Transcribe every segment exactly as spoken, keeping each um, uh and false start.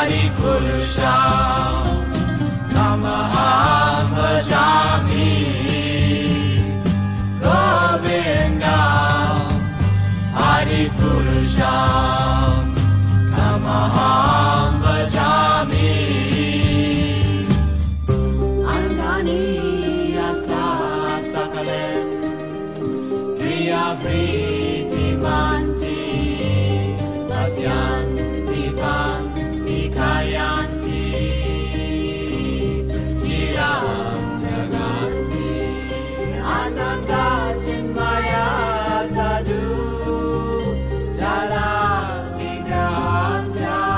Adi Purusham Namaham Bhajami Govindam Adi Purusham Namaham Bhajami Andani Asa Sakalem Priya Priti Manti Pasyanti Panti Kayanti Tiram Naganti Ananda Chinmaya Sadhu Jala Vigrahasya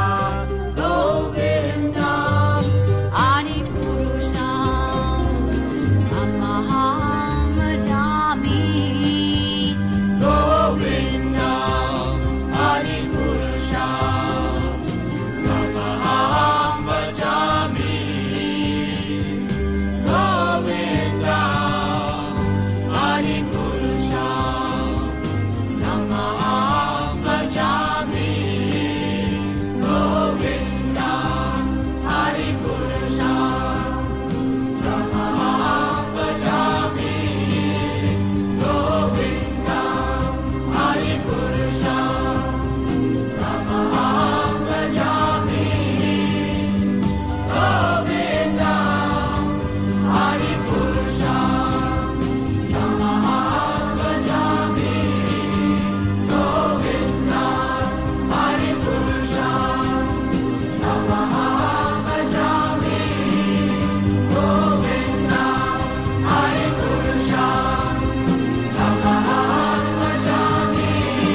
Govindam Adi Purusham Namaham Bhajami Govindam Adi Purusham Namaham Bhajami Govindam Adi Purusham Namaham Bhajami Govindam Adi Purusham Namaham Bhajami Govindam Adi Purusham Namaham Bhajami Govindam Adi Purusham Namaham Bhajami Govindam Adi Purusham Namaham Bhajami Govindam Adi Purusham Namaham Bhajami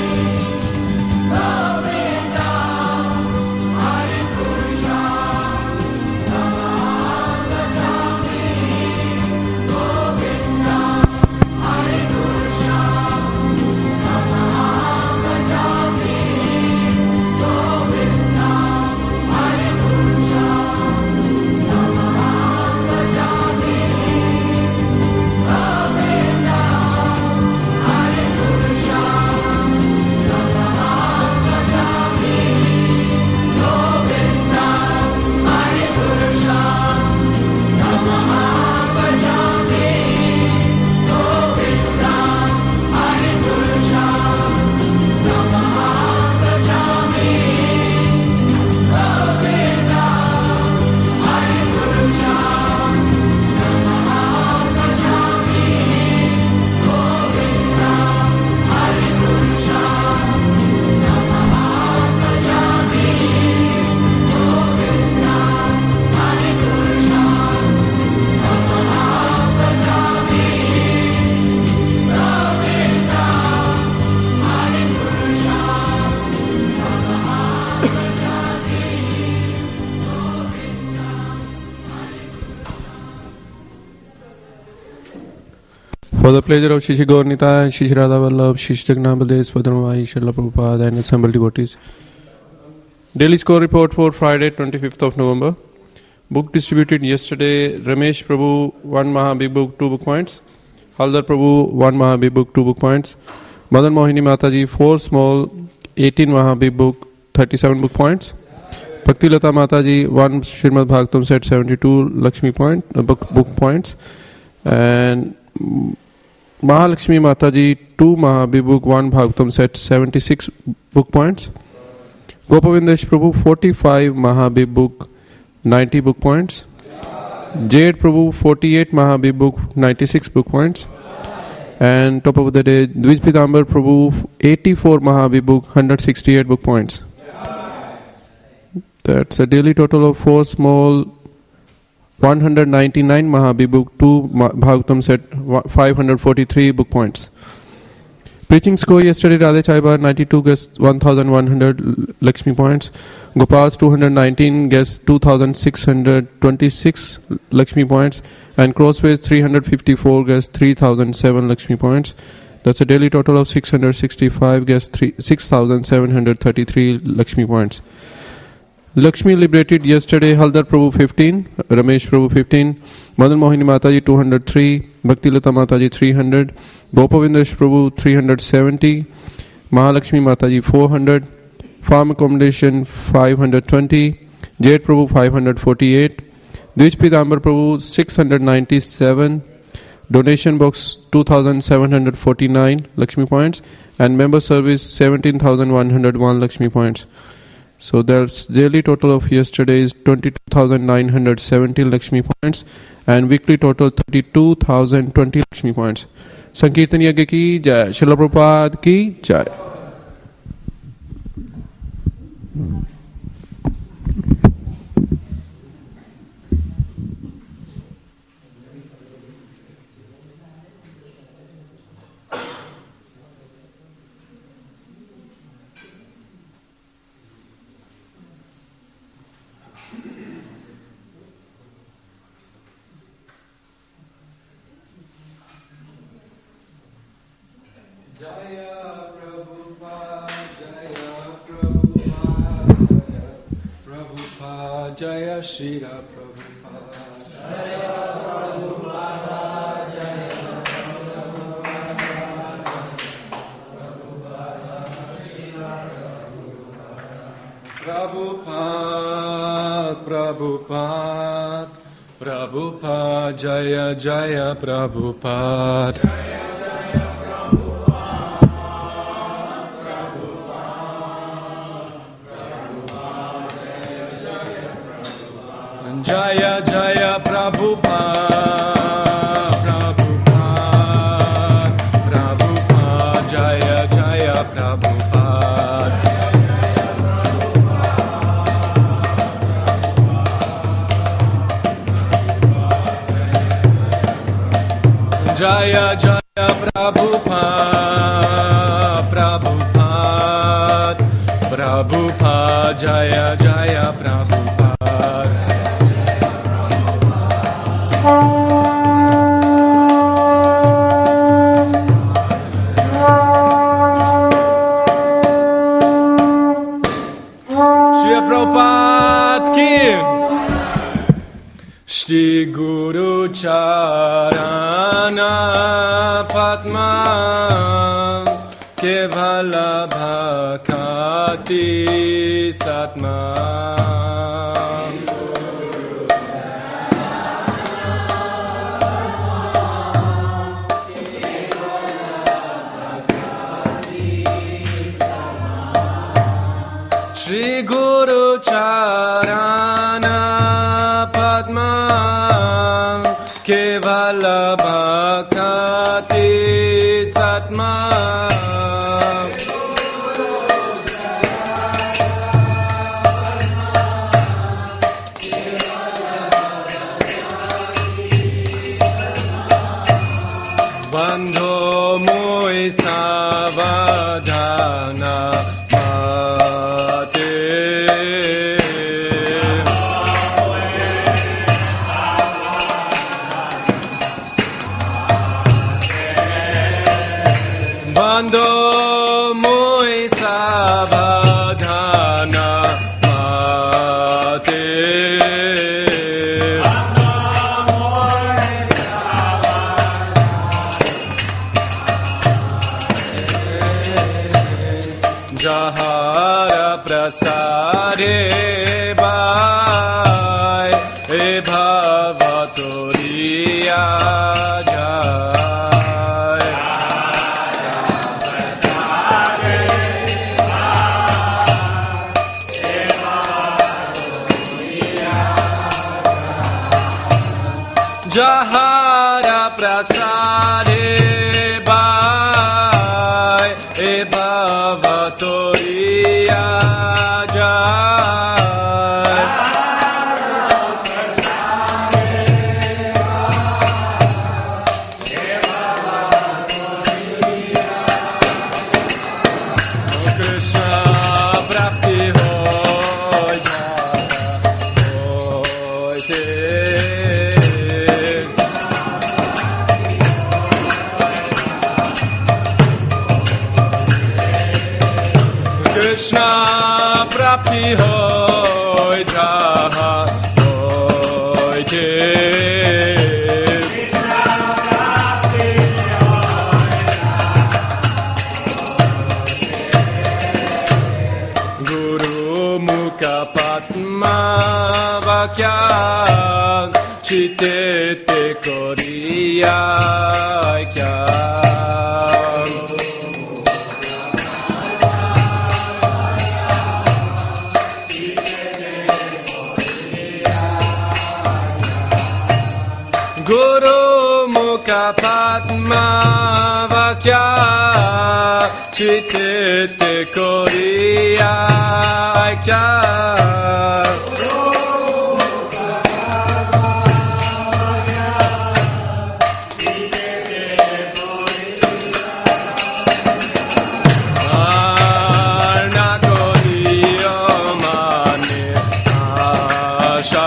Govindam Adi Purusham Namaham Bhajami Govindam Adi Purusham Namaham Bhajami Govindam Adi Purusham Namaham Bhajami Govindam Adi Purusham Namaham Bhajami Govindam Adi Purusham Namaham Bhajami Govindam Adi Purusham Namaham Bhajami Govindam Adi Purusham Namaham Bhajami Govindam Adi Purusham Namaham Bhajami Govindam Adi Purusham Namaham Bhajami Govindam Adi For the pleasure of Shri Shri Gaur Nitai, Shri Shri Radha Vallabh, Shri Shri Jagnabade, Swadharmavai, Srila Prabhupada and assembled devotees. Daily score report for Friday, twenty-fifth of November. Book distributed yesterday, Ramesh Prabhu, one Maha Big Book, two book points. Haldar Prabhu, one Maha Big Book, two book points. Madan Mohini Mataji, four small, eighteen Maha Big Book, thirty-seven book points. Bhakti Lata Mataji, one Srimad Bhagavatam set, seventy-two Lakshmi point, uh, book, book points. And Mahalakshmi Mataji, two Maha Big Book, one Bhagavatam set, seventy-six book points. Gopavindesh Prabhu, forty-five Maha Big Book, ninety book points. Jade Prabhu, forty-eight Maha Big Book, ninety-six book points. And top of the day, Dvij Pitambar Prabhu, eighty-four Maha Big Book, one hundred sixty-eight book points. That's a daily total of four small, one hundred ninety-nine Maha Big Book, two Bhagavatam set, five hundred forty-three book points. Preaching score yesterday, Radhe Chaiba, ninety-two guests, one thousand one hundred Lakshmi points. Gopal's two hundred nineteen guests, two thousand six hundred twenty-six Lakshmi points. And Crossways, three hundred fifty-four guests, three thousand seven Lakshmi points. That's a daily total of six hundred sixty-five guests, six thousand seven hundred thirty-three Lakshmi points. Lakshmi liberated yesterday, Haldar Prabhu fifteen, Ramesh Prabhu fifteen, Madan Mohini Mataji two hundred three, Bhakti Lata Mataji three hundred, Gopavindesh Prabhu three hundred seventy, Mahalakshmi Mataji four hundred, farm accommodation five hundred twenty, Jade Prabhu five hundred forty-eight, Dvij Pitambar Prabhu six hundred ninety-seven, donation box two thousand seven hundred forty-nine Lakshmi points, and member service seventeen thousand one hundred one Lakshmi points. So there's daily total of yesterday is twenty-two thousand nine hundred seventy Lakshmi points and weekly total thirty-two thousand twenty Lakshmi points. Sankirtan Yagya ki jai, Srila Prabhupada ki jai. Jaya Prabhupada, Jaya Prabhupada, Prabhupada, Jaya Srila Prabhupada. Jaya Prabhupada, Jaya Prabhupada, Prabhupada, Srila Prabhupada. Prabhupada, Prabhupada, Prabhupada, Jaya Jaya Prabhupada. Jaya Jaya Prabhupada, Prabhupada, Prabhupada, Jaya Jaya Prabhupada. Jaya Jaya Prabhupada, Prabhupada, Prabhupada, Jaya Jaya Prabhupada. Shri Guru Charana Padma Kevala Bhakati Satma. Shri Guru Charana Padma Kevala Bhakati Satma. Bandho Mui Savadhana Bando muy sabadhana mate. Jahara prasare bai e bhavatoriya jai. Jahara prasade bai e bhavatoriya jai. Krishna prapti hoy hoy te. Krishna prapti hoy jaha hoy te. Guru Mukha Padma vakya chitete koriya kya Guru Mukha Padma Vakya Chitete Koriya Kya Arna Koriyo Mane Asha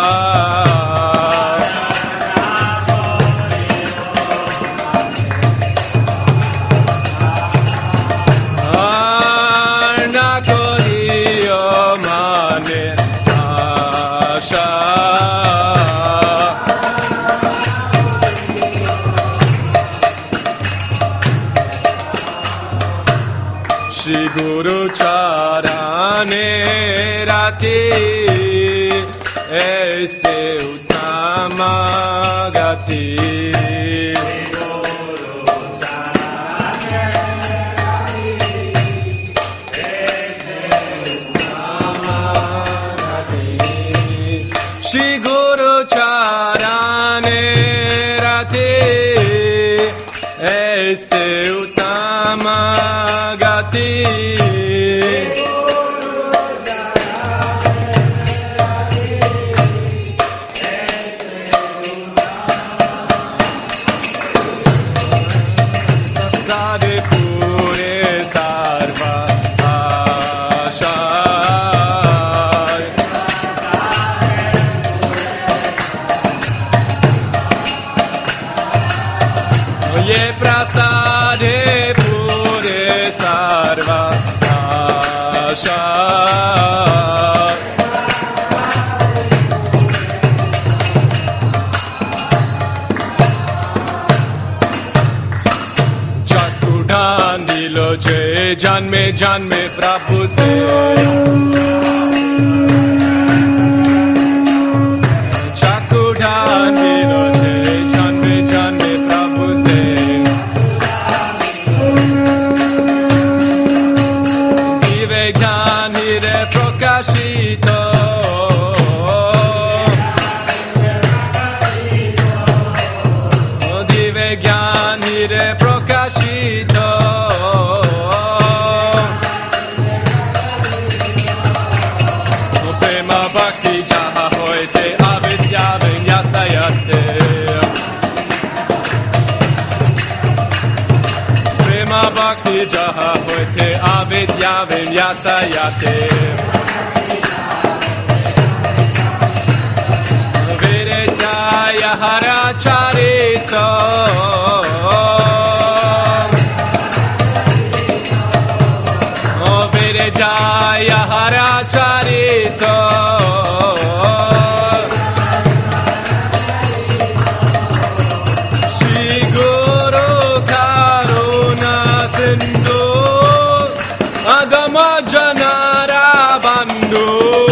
Shri Guru Charane Rati Aise Uttama Gati Shri Guru Charane Rati Aise Uttama Gati Sade Pure Sarva Asha Ye Prasade Pure Sarva Asha Chakudhan dilo je janme janme Prabhu se Chakudhan dilo je janme janme Prabhu se Dive Jnani re Prakashito Dive Jnani re Prakashito Prema Bhakti jaha hoite avidya vinyasayate Prema Bhakti jaha hoite avidya vinyasayate Virejaya haracharito Virejaya haracharito Shri Guru Karuna Sindhu Adama Janara Bandhu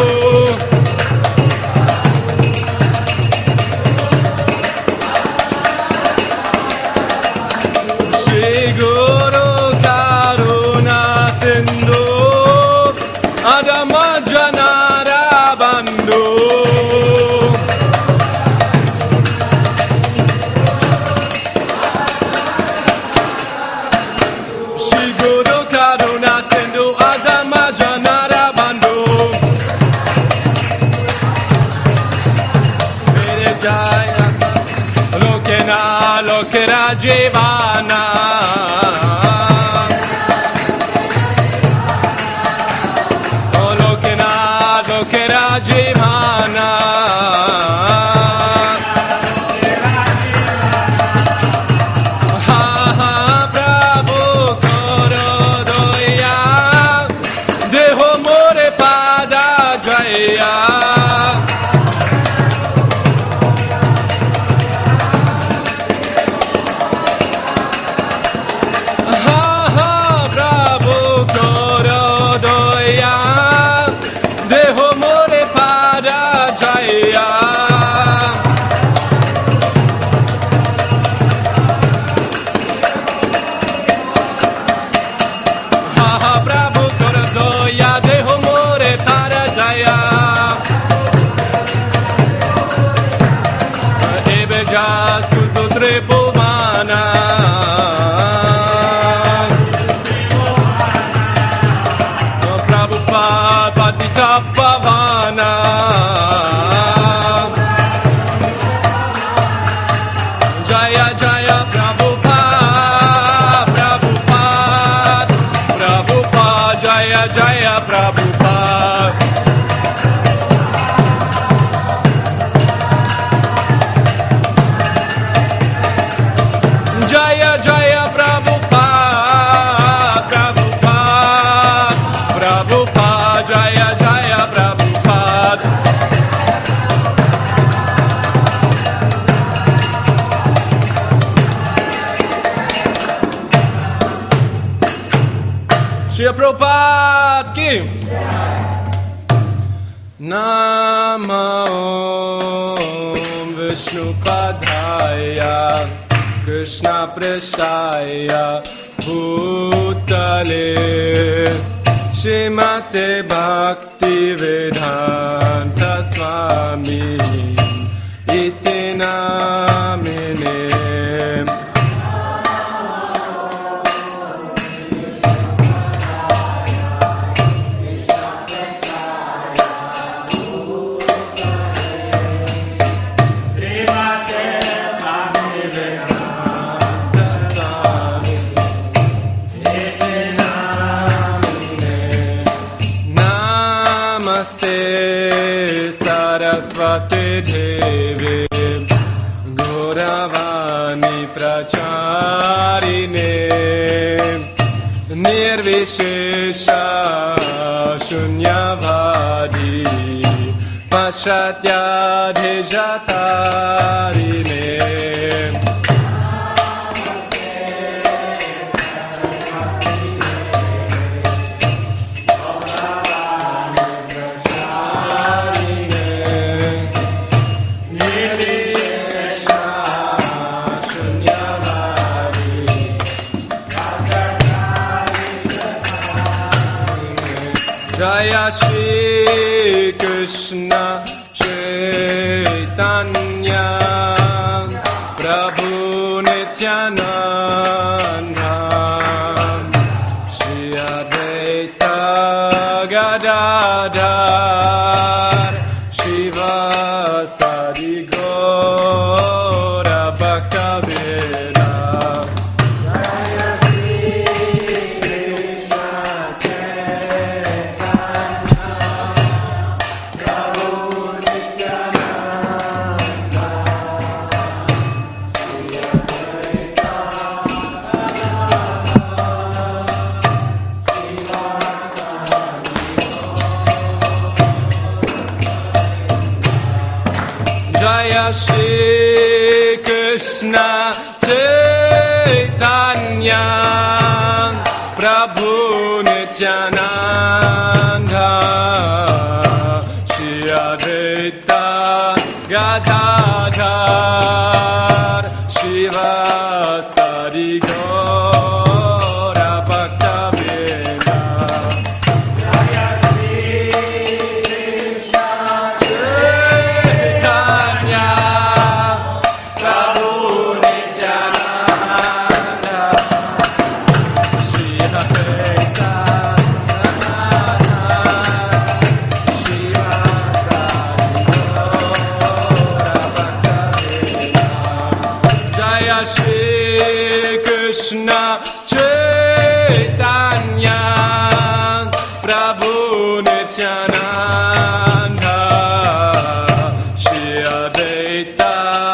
Shri Guru Karuna Sindhu Adama Janara Bandhu Shri Guru Karuna Sindhu Adama Janara Bandhu Mere Jaya Lokena Lokera Jivana Lokena Lokera Jivana Ha ha Prabhu Koro Doya Deho More Pada Jaya Shri Prabhupada ki. Namo Vishnupadaya Krishna Prashaya Bhutale Shrimate Bhakti Vedanta Swami Iti Namine. Sarasvati Devi Gauravani Pracharine Nirvishesha Shunyavadi Pashatyadhijatarine. Jaya Shri Krishna Chaitanya Prabhu Nityananda Shri Advaita Gadadhar Shivasadi Gaura Bhakta-veda. Jaya Shri Krishna Chaitanya Prabhu Nityananda Shri Advaita Gadadhar Shivasadi Gaura Bhakta-veda. Krishna Chaitanya Prabhu Nityananda Shri Advaita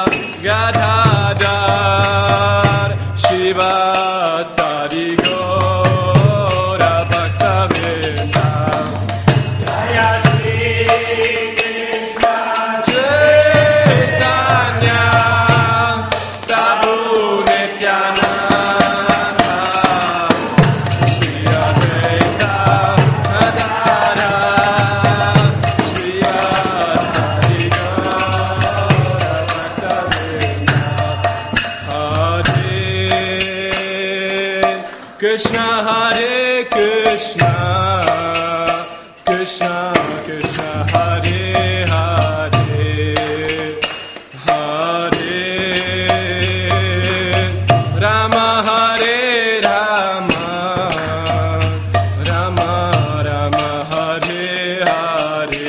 Gadadhar Shivasadi Gaura Bhakta-veda. Jaya Shri Krishna Chaitanya Prabhu Nityananda Krishna Hare Krishna Krishna Krishna Hare Hare Hare Rama Hare Rama Rama Rama Hare Hare.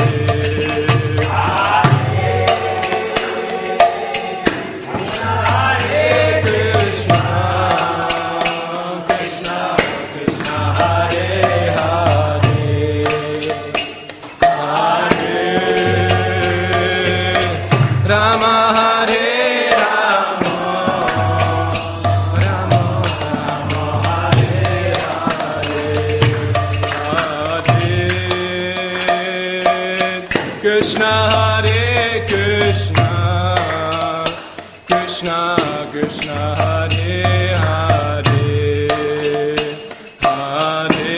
Rama Hare Rama Rama Rama Hare Hare Krishna Hare Krishna Krishna Krishna Hare Hare Hare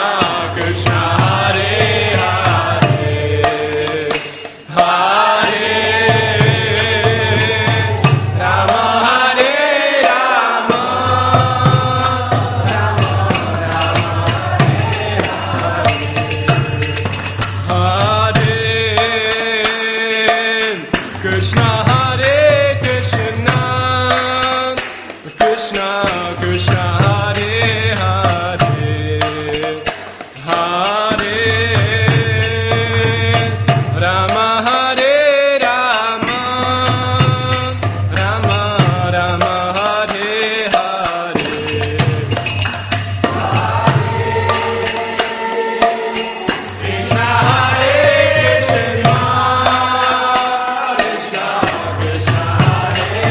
Krishna Hare Hare Hare Rama Hare Rama Hare Krishna Hare Krishna Krishna Krishna Hare Hare Hare Rama Hare Rama Rama Rama Hare Hare Krishna Hare Krishna Krishna Krishna Hare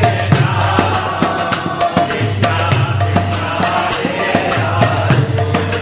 Hare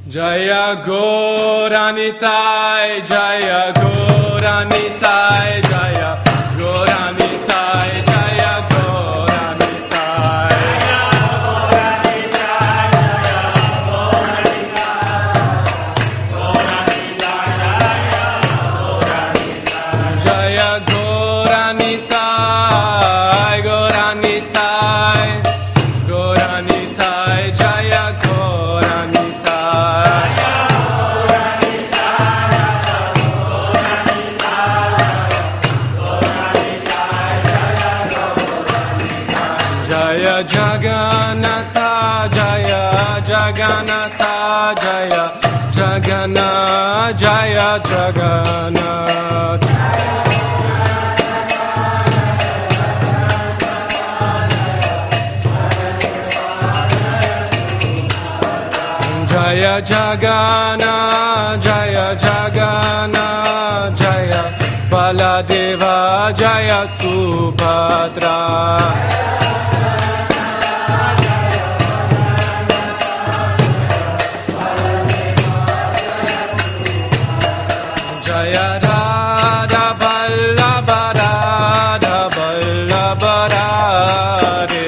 Jaya Gauranitai, Jaya Gauranitai, Jaya Gauranitai, Jaya Gauranitai. Jaya Gauranitai, Gauranitai, Gauranitai, Jaya Gauranitai. Jaya Jagannatha, Jaya Jagannatha, Jaya Jagannath, Jaya Jagannath. Jaya Jagannath, Jaya Jagannath, Jaya Baladeva, Jaya Subhadra. Jaya Radha Vallabha, Radha Vallabha, Radhe.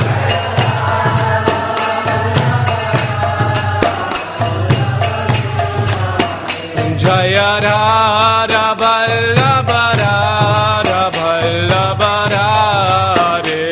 Jaya Radha Vallabha, Radha Vallabha, Radhe.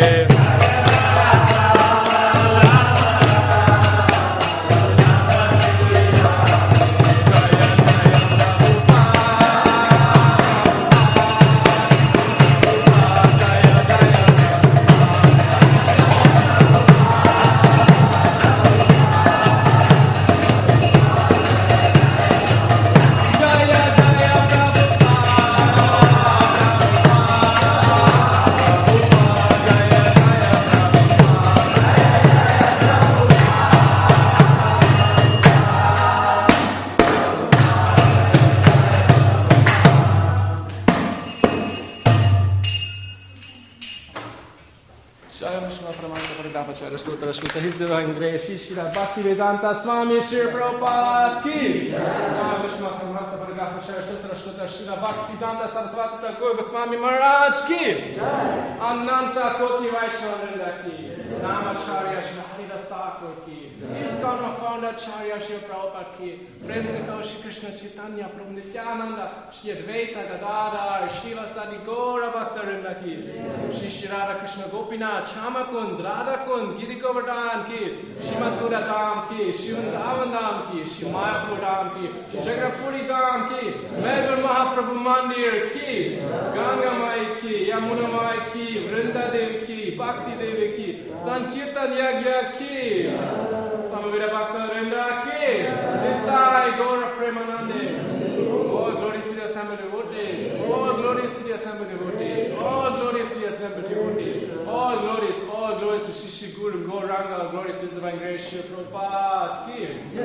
Shri Bhaktivedanta Swami Shri Prabhupada ki Jai Vishnu Pramasa Paragapa Saraswata Shri Shri Bhaktivedanta Saraswati Thakur Goswami Maharaj ki Ananta Koti Vaishnava ki Namacharya Shri Haridas Thakur ki ISKCON founder Acharya Shri Prabhupada ki Prince Shri Krishna Chaitanya Prabhu Nityananda Shri Advaita Gadadhar Shri Vasadi Gaura Bhaktarinda ki Shri Shri Radha Krishna Gopinath Shamakund Radha Kund Giri Govardhan ki Shri Mathura Dham ki Shri Vrindavan Dham ki Shri Mayapur Dham ki Shri Jagatpuri Dham ki Meghur Mahaprabhu Mandir ki Ganga Mai ki Yamuna Mai ki Vrinda Devi ki Bhakti Devi ki Sankirtan Yagya ki Samavira Bhaktarinda ki Nitai Gaura Premanande. All glories to the assembled devotees. All glories to the assembled devotees. All glories to the assembled devotees. All glories, all glories to Shri Shri Guru Gauranga. Glories to His Divine Grace Shri Prabhupada ki.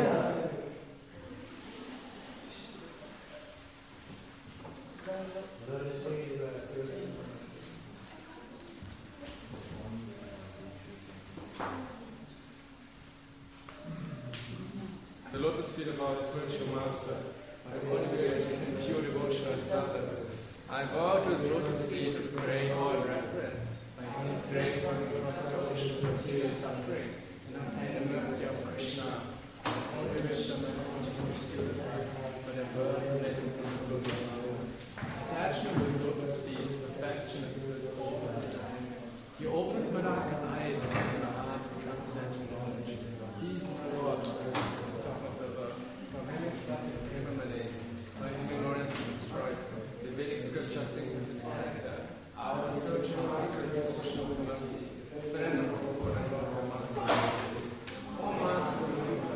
The lotus feet of our spiritual master, I cultivate in pure devotional sadhans. I bow to his lotus feet with great awe and reverence. By his grace, I will cross the ocean of material suffering and obtain the mercy of Krishna. I only wish that my heart was purified by the birds and letting from his lotus flowers. Attachment to his lotus feet is affectionate to his open his hands. He opens my dark eyes and makes my heart for transcendental knowledge. He is my Lord. My ignorance is destroyed. The Vedic scripture sings of his character. Our spiritual master is Krishna with mercy. Friend of the Lord and Lord of Master. All masters of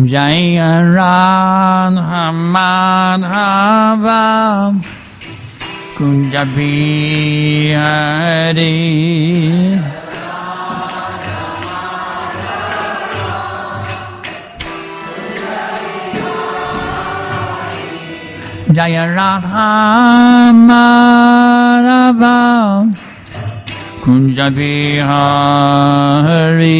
Jaya Radha Madhava Kunja Bihari Jaya Radha Madhava Kunja Bihari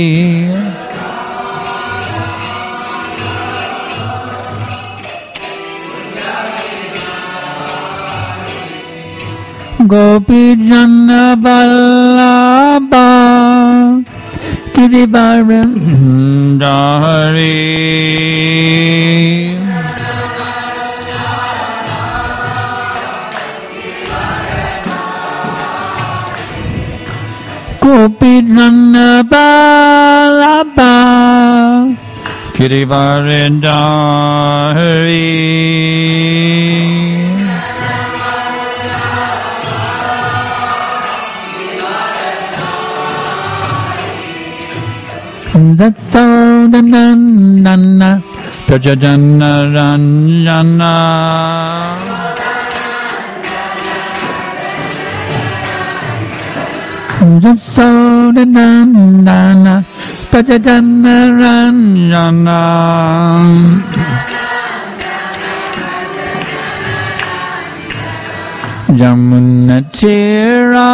Gopi Jana Vallabha Girivarandhari Gopi Jana Vallabha Girivarandhari Datta Nana Prajajana Ranjana Datta Nana Prajajana Ranjana Jamuna Tira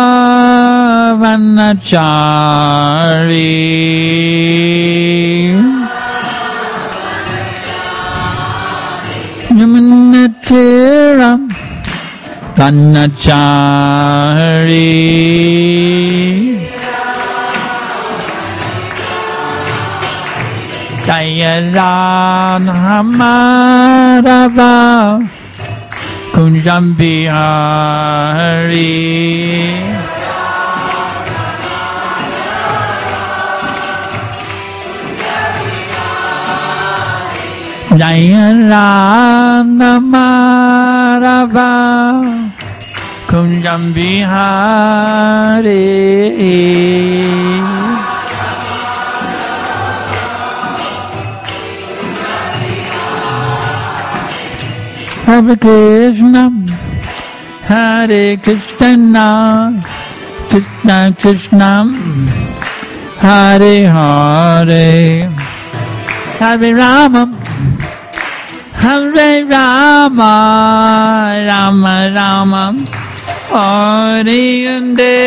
Vanachari Jamuna Tira Vanachari Jaya Radha Madhava Kunjam Bihari Jaya Radha Madhava Kunjam Bihari Hare Krishna, Hare Krishna, Krishna Krishna, Hare Hare, Hare Rama, Hare Rama, Rama Rama, Hare Hare.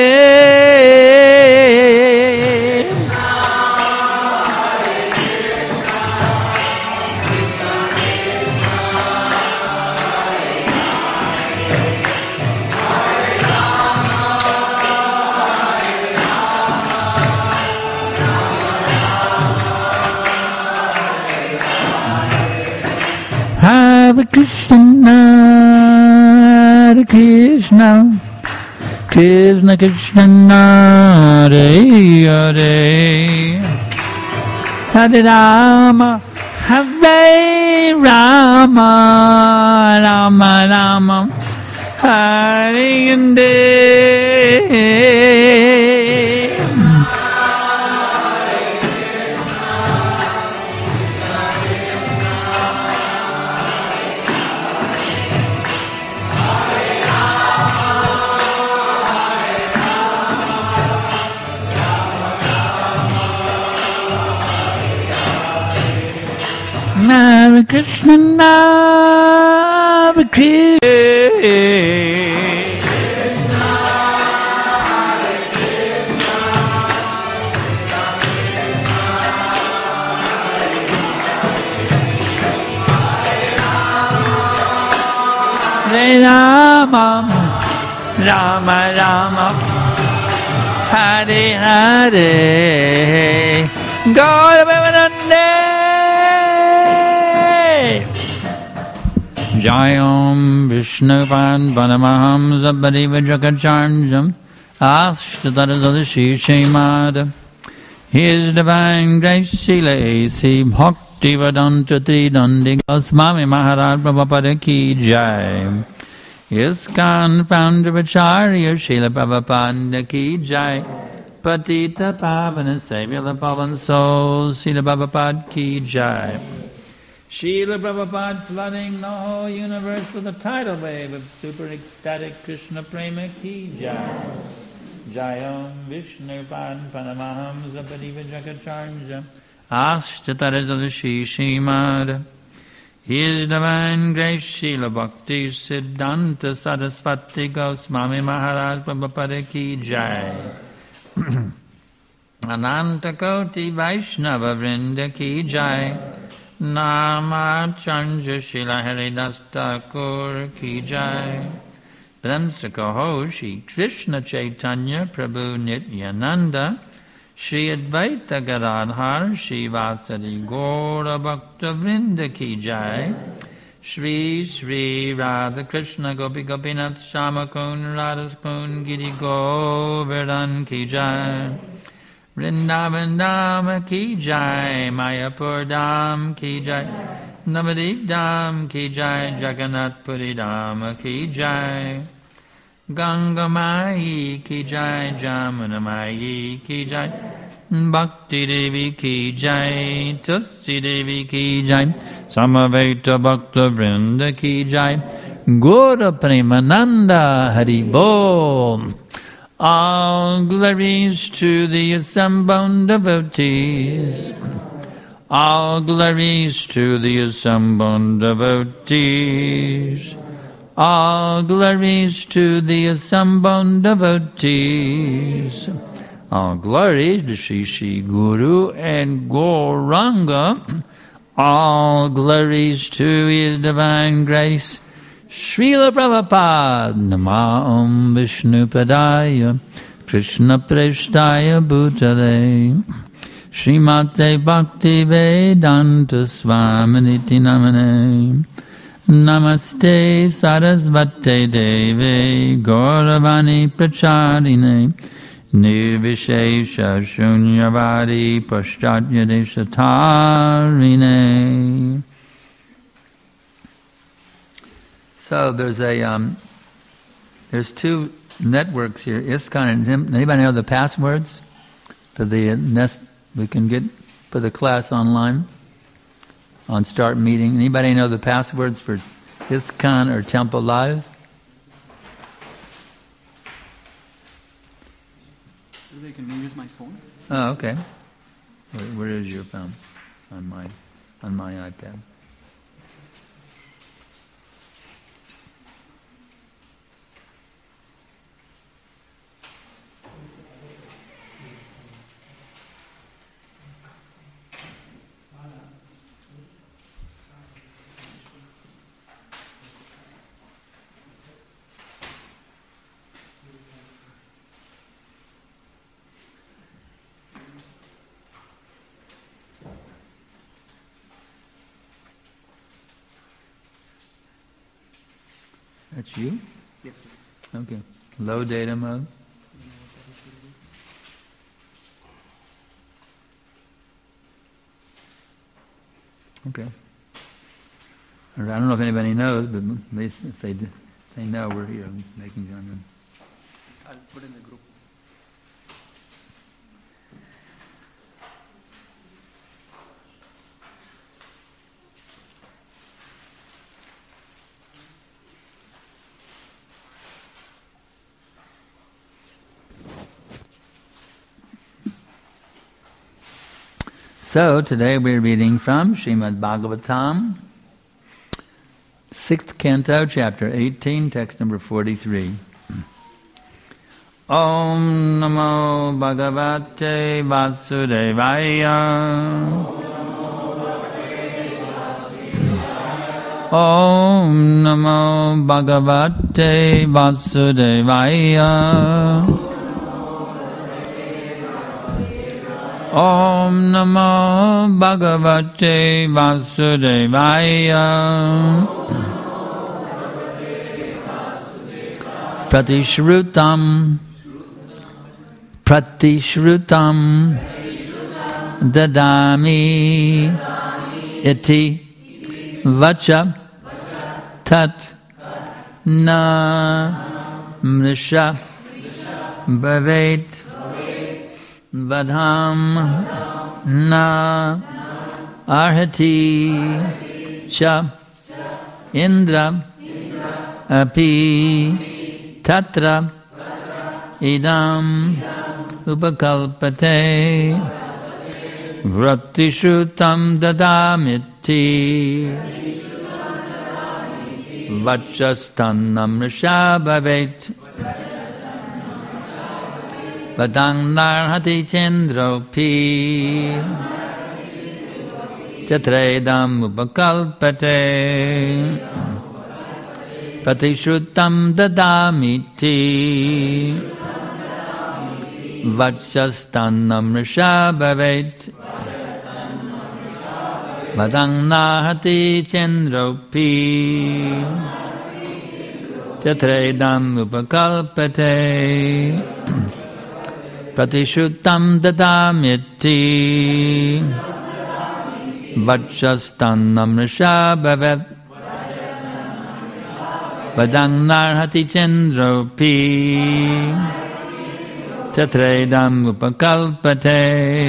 Hare Krishna, Hare Krishna, Krishna Krishna, Hare Hare, Hare Rama, Hare Rama, Rama Rama, Hare Hare. Hare Krishna, Hare Krishna, Hare Rama, Rama Rama, Hare Hare, Gauravanande. Jayam Vishnupan Vanamaham Zabari Vajrakacharjam Ashtadadadashi Shemada His divine grace Sila A.C. Bhakti Vedanta Tridandi Goswami Maharaj Prabhupada Ki Jai ISKCON Founder Acharya Srila Prabhupada Ki Jai Patita Pavana Savior the fallen souls, Srila Prabhupada ki jai. Srila Prabhupada flooding the whole universe with a tidal wave of super ecstatic Krishna prema ki jai. Jayam Vishnu Pan Panamaham Zapadiva Jakacharja Ashtatarazavishi Shimad. His divine grace Srila Bhakti Siddhanta Saraswati Goswami Maharaj Prabhupada ki jai. Ananta Koti Vaishnava Vrinda ki jai. Nama Chanja Shila Haridas Thakur ki jai. Brahmsaka Hoshi Krishna Chaitanya Prabhu Nityananda Shri Advaita Gadadhar Shri Vasari Gaura Bhakta Vrinda ki jai. Shri Shri Radha Krishna Gopi Gopinath Shamakun Radhaskun Giri Govardhan ki jai. Vrindavan Dham ki jai. Mayapur Dham ki jai. Navadip Dham ki jai. Jagannath Puri Dham ki jai. Ganga Mai ki jai. Jamuna Mai ki jai. Bhakti Devi ki jai. Tusi Devi ki jai. Samaveta Bhakta Vrinda ki jai. Gaura Premananda Hari Bol. All glories to the assembled devotees. All glories to the assembled devotees. All glories to the assembled devotees. All glories to Shri Shri Guru and Gauranga. All glories to His divine grace. Srila Prabhupada, Namah Vishnu Padaya, Krishna Preshtaya Bhutale, Srimate Bhakti Vedanta Swaminiti Namane, Namaste Sarasvate Deve, Gauravani Pracharine, Nirvishesha Shunyavadi Paschatya Deshatarine. So there's a um, there's two networks here. ISKCON and anybody know the passwords for the nest we can get for the class online on Start Meeting? Anybody know the passwords for ISKCON or Temple Live? They can use my phone. Oh, okay. Where, where is your phone? On my on my iPad. That's you? Yes, sir. Okay. Low data mode. Okay. I don't know if anybody knows, but at least if they, they know we're here, they can join in. I'll put in the group. So today we're reading from Srimad Bhagavatam, sixth canto, chapter eighteen, text number forty-three. Om Namo Bhagavate Vasudevaya. Om Namo Bhagavate Vasudevaya. Om Namo Bhagavate Vasudevaya. Pratishrutam Pratishrutam Dadami Iti Vacha Tat Na Mrisha Bhavet vadham na arhati cha indra api tatra idam upakalpate vratishrutam dadamiti vachastannam rishabhavet vadang narhati chendropi tatredam upakalpate pratishrutam dadamiti vachastannam rishabhavet vadang narhati chendropi tatredam upakalpate pratishrutam dadamiti vachastannam rishabhavet vadang narhati chendropi tatredam upakalpate.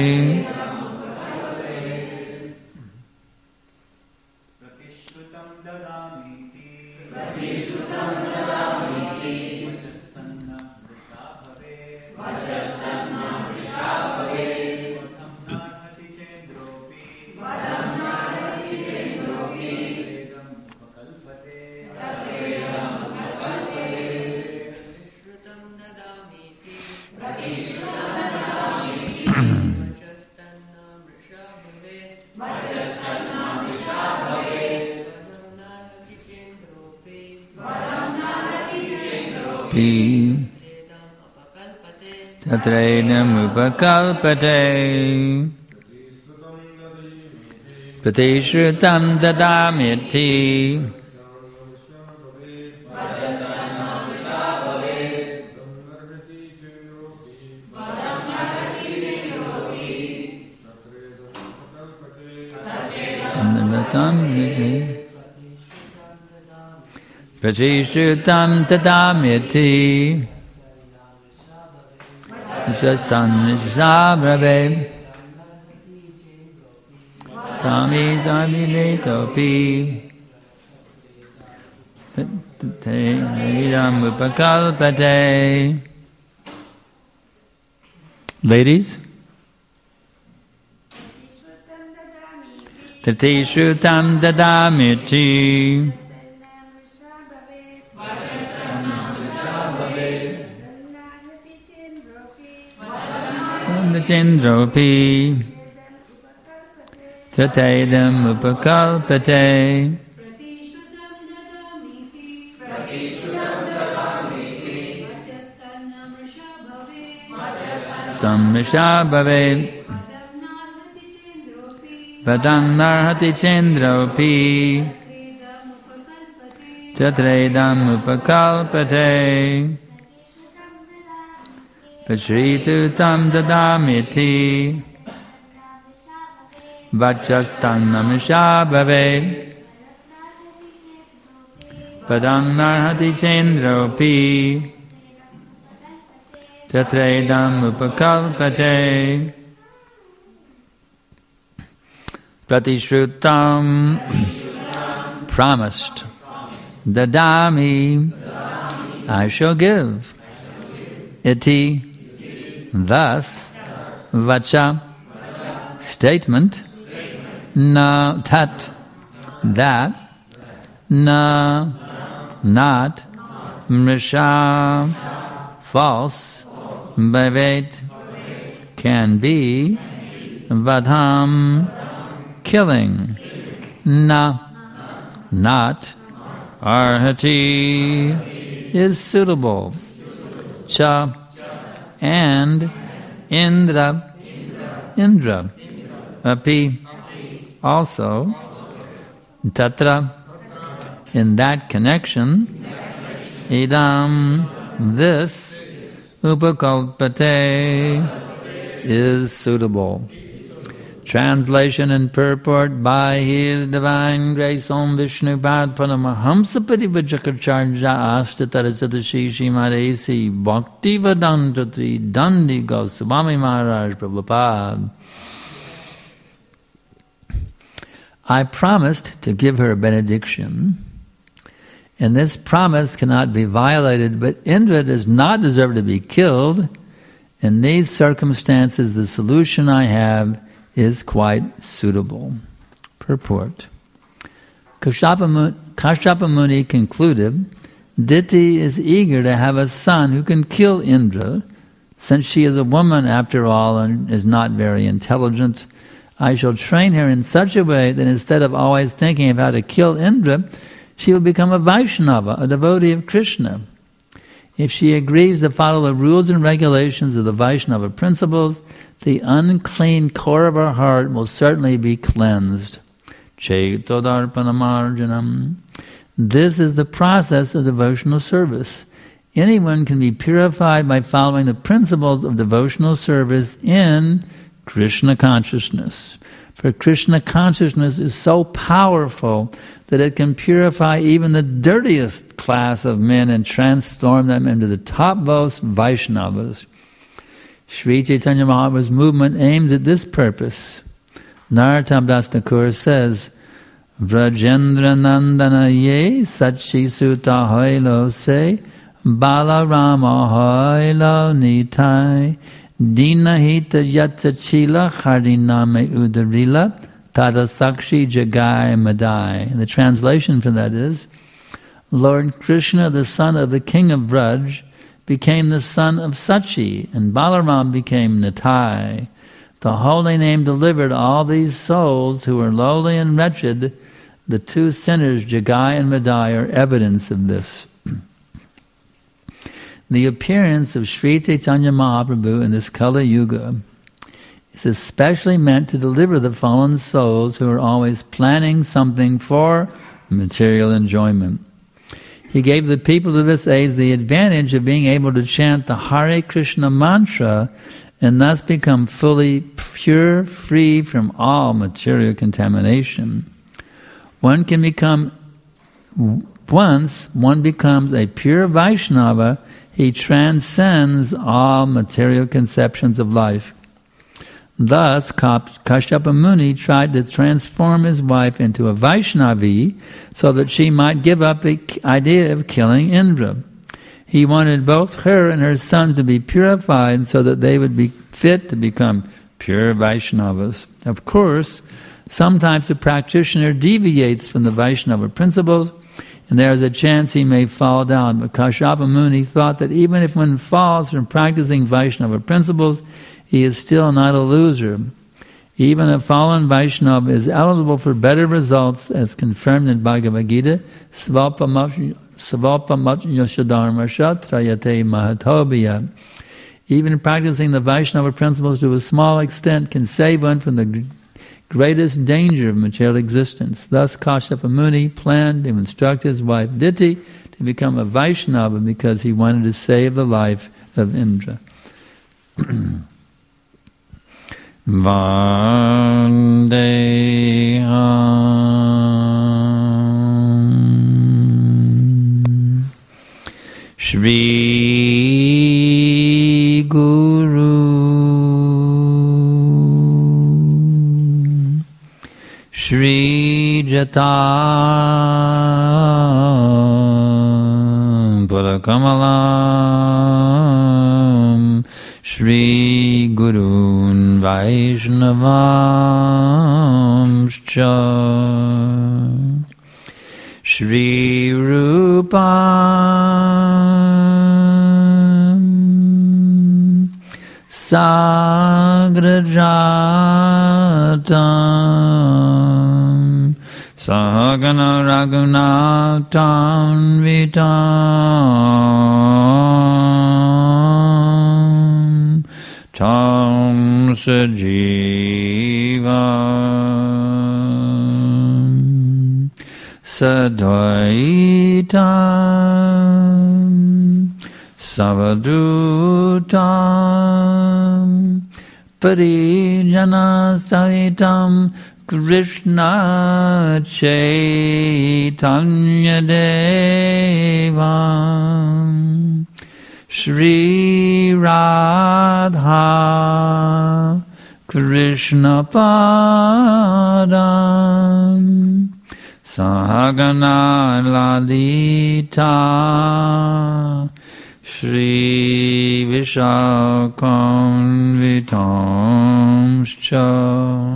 Tatredam upakalpate pratishrutam dadamiti pratishrutam dadamiti Jastamnishabrave Tami Zamiletopi Tadam upakalpate. Ladies, Tatishrutam dadamiti Chendropi tatedam upakalpate tam rishabhave vadang narhati chendropi tatredam upakalpate Pachritam dadamiti vachastannam rishabhave padang narhati chendropi tatredam upakalpate pratishrutam promised dadami I shall give iti thus vacha statement na tat that na not mrisha false bhavet can be vadham killing na not arhati is suitable cha and indra indra api also tatra in that connection idam this upakalpate is suitable Translation and purport by His Divine Grace Om Vishnu Pad Paramahamsa Parivajakacarya Ashtatarasatashi Shimaresi Bhakti Vedantati Dandi Goswami Maharaj Prabhupada. I promised to give her a benediction, and this promise cannot be violated, but Indra does not deserve to be killed. In these circumstances, the solution I have is quite suitable. Purport. Kashyapa Muni, Kashyapa Muni concluded, Diti is eager to have a son who can kill Indra. Since she is a woman after all and is not very intelligent, I shall train her in such a way that instead of always thinking of how to kill Indra, she will become a Vaishnava, a devotee of Krishna. If she agrees to follow the rules and regulations of the Vaishnava principles, the unclean core of her heart will certainly be cleansed. Chaitodarpanamarjanam. This is the process of devotional service. Anyone can be purified by following the principles of devotional service in Krishna consciousness. For Krishna consciousness is so powerful that it can purify even the dirtiest class of men and transform them into the topmost Vaishnavas. Sri Chaitanya Mahaprabhu's movement aims at this purpose. Narottam Das Thakur says, Vrajendra Nandana ye Sachi Sutta hoilo se Balarama hoilo nitai Dinahita Yata Chila Hardiname Udarila Tada Sakshi Jagai Madai. And the translation for that is, Lord Krishna, the son of the king of Vraj, became the son of Sachi, and Balaram became Nitai. The holy name delivered all these souls who were lowly and wretched. The two sinners, Jagai and Madai, are evidence of this. The appearance of Sri Chaitanya Mahaprabhu in this Kali Yuga is especially meant to deliver the fallen souls who are always planning something for material enjoyment. He gave the people of this age the advantage of being able to chant the Hare Krishna mantra and thus become fully pure, free from all material contamination. One can become, once one becomes a pure Vaishnava, he transcends all material conceptions of life. Thus, Kashyapa Muni tried to transform his wife into a Vaishnavi so that she might give up the idea of killing Indra. He wanted both her and her sons to be purified so that they would be fit to become pure Vaishnavas. Of course, sometimes the practitioner deviates from the Vaishnava principles, and there is a chance he may fall down. But Kashyapa Muni thought that even if one falls from practicing Vaishnava principles, he is still not a loser. Even a fallen Vaishnava is eligible for better results, as confirmed in Bhagavad Gita, Svalpa Matnyashadharmasha Trayate Mahatobhya. Even practicing the Vaishnava principles to a small extent can save one from the greatest danger of material existence. Thus, Kashyapa Muni planned to instruct his wife Diti to become a Vaishnava because he wanted to save the life of Indra. Vandeham Shri Guru Shri Jata Pulakamalam Shri Gurun Vaishnavamscha Shri Rupam Sagrajatam Sahagana Raghunatam Vitam Tam Sajiva Sadvaitam Savadutam Parijana Sahitam Krishna Chaitanya Devam Shri Radha Krishna Padam Sahagana Lalita Shri Vishakam Vitamscha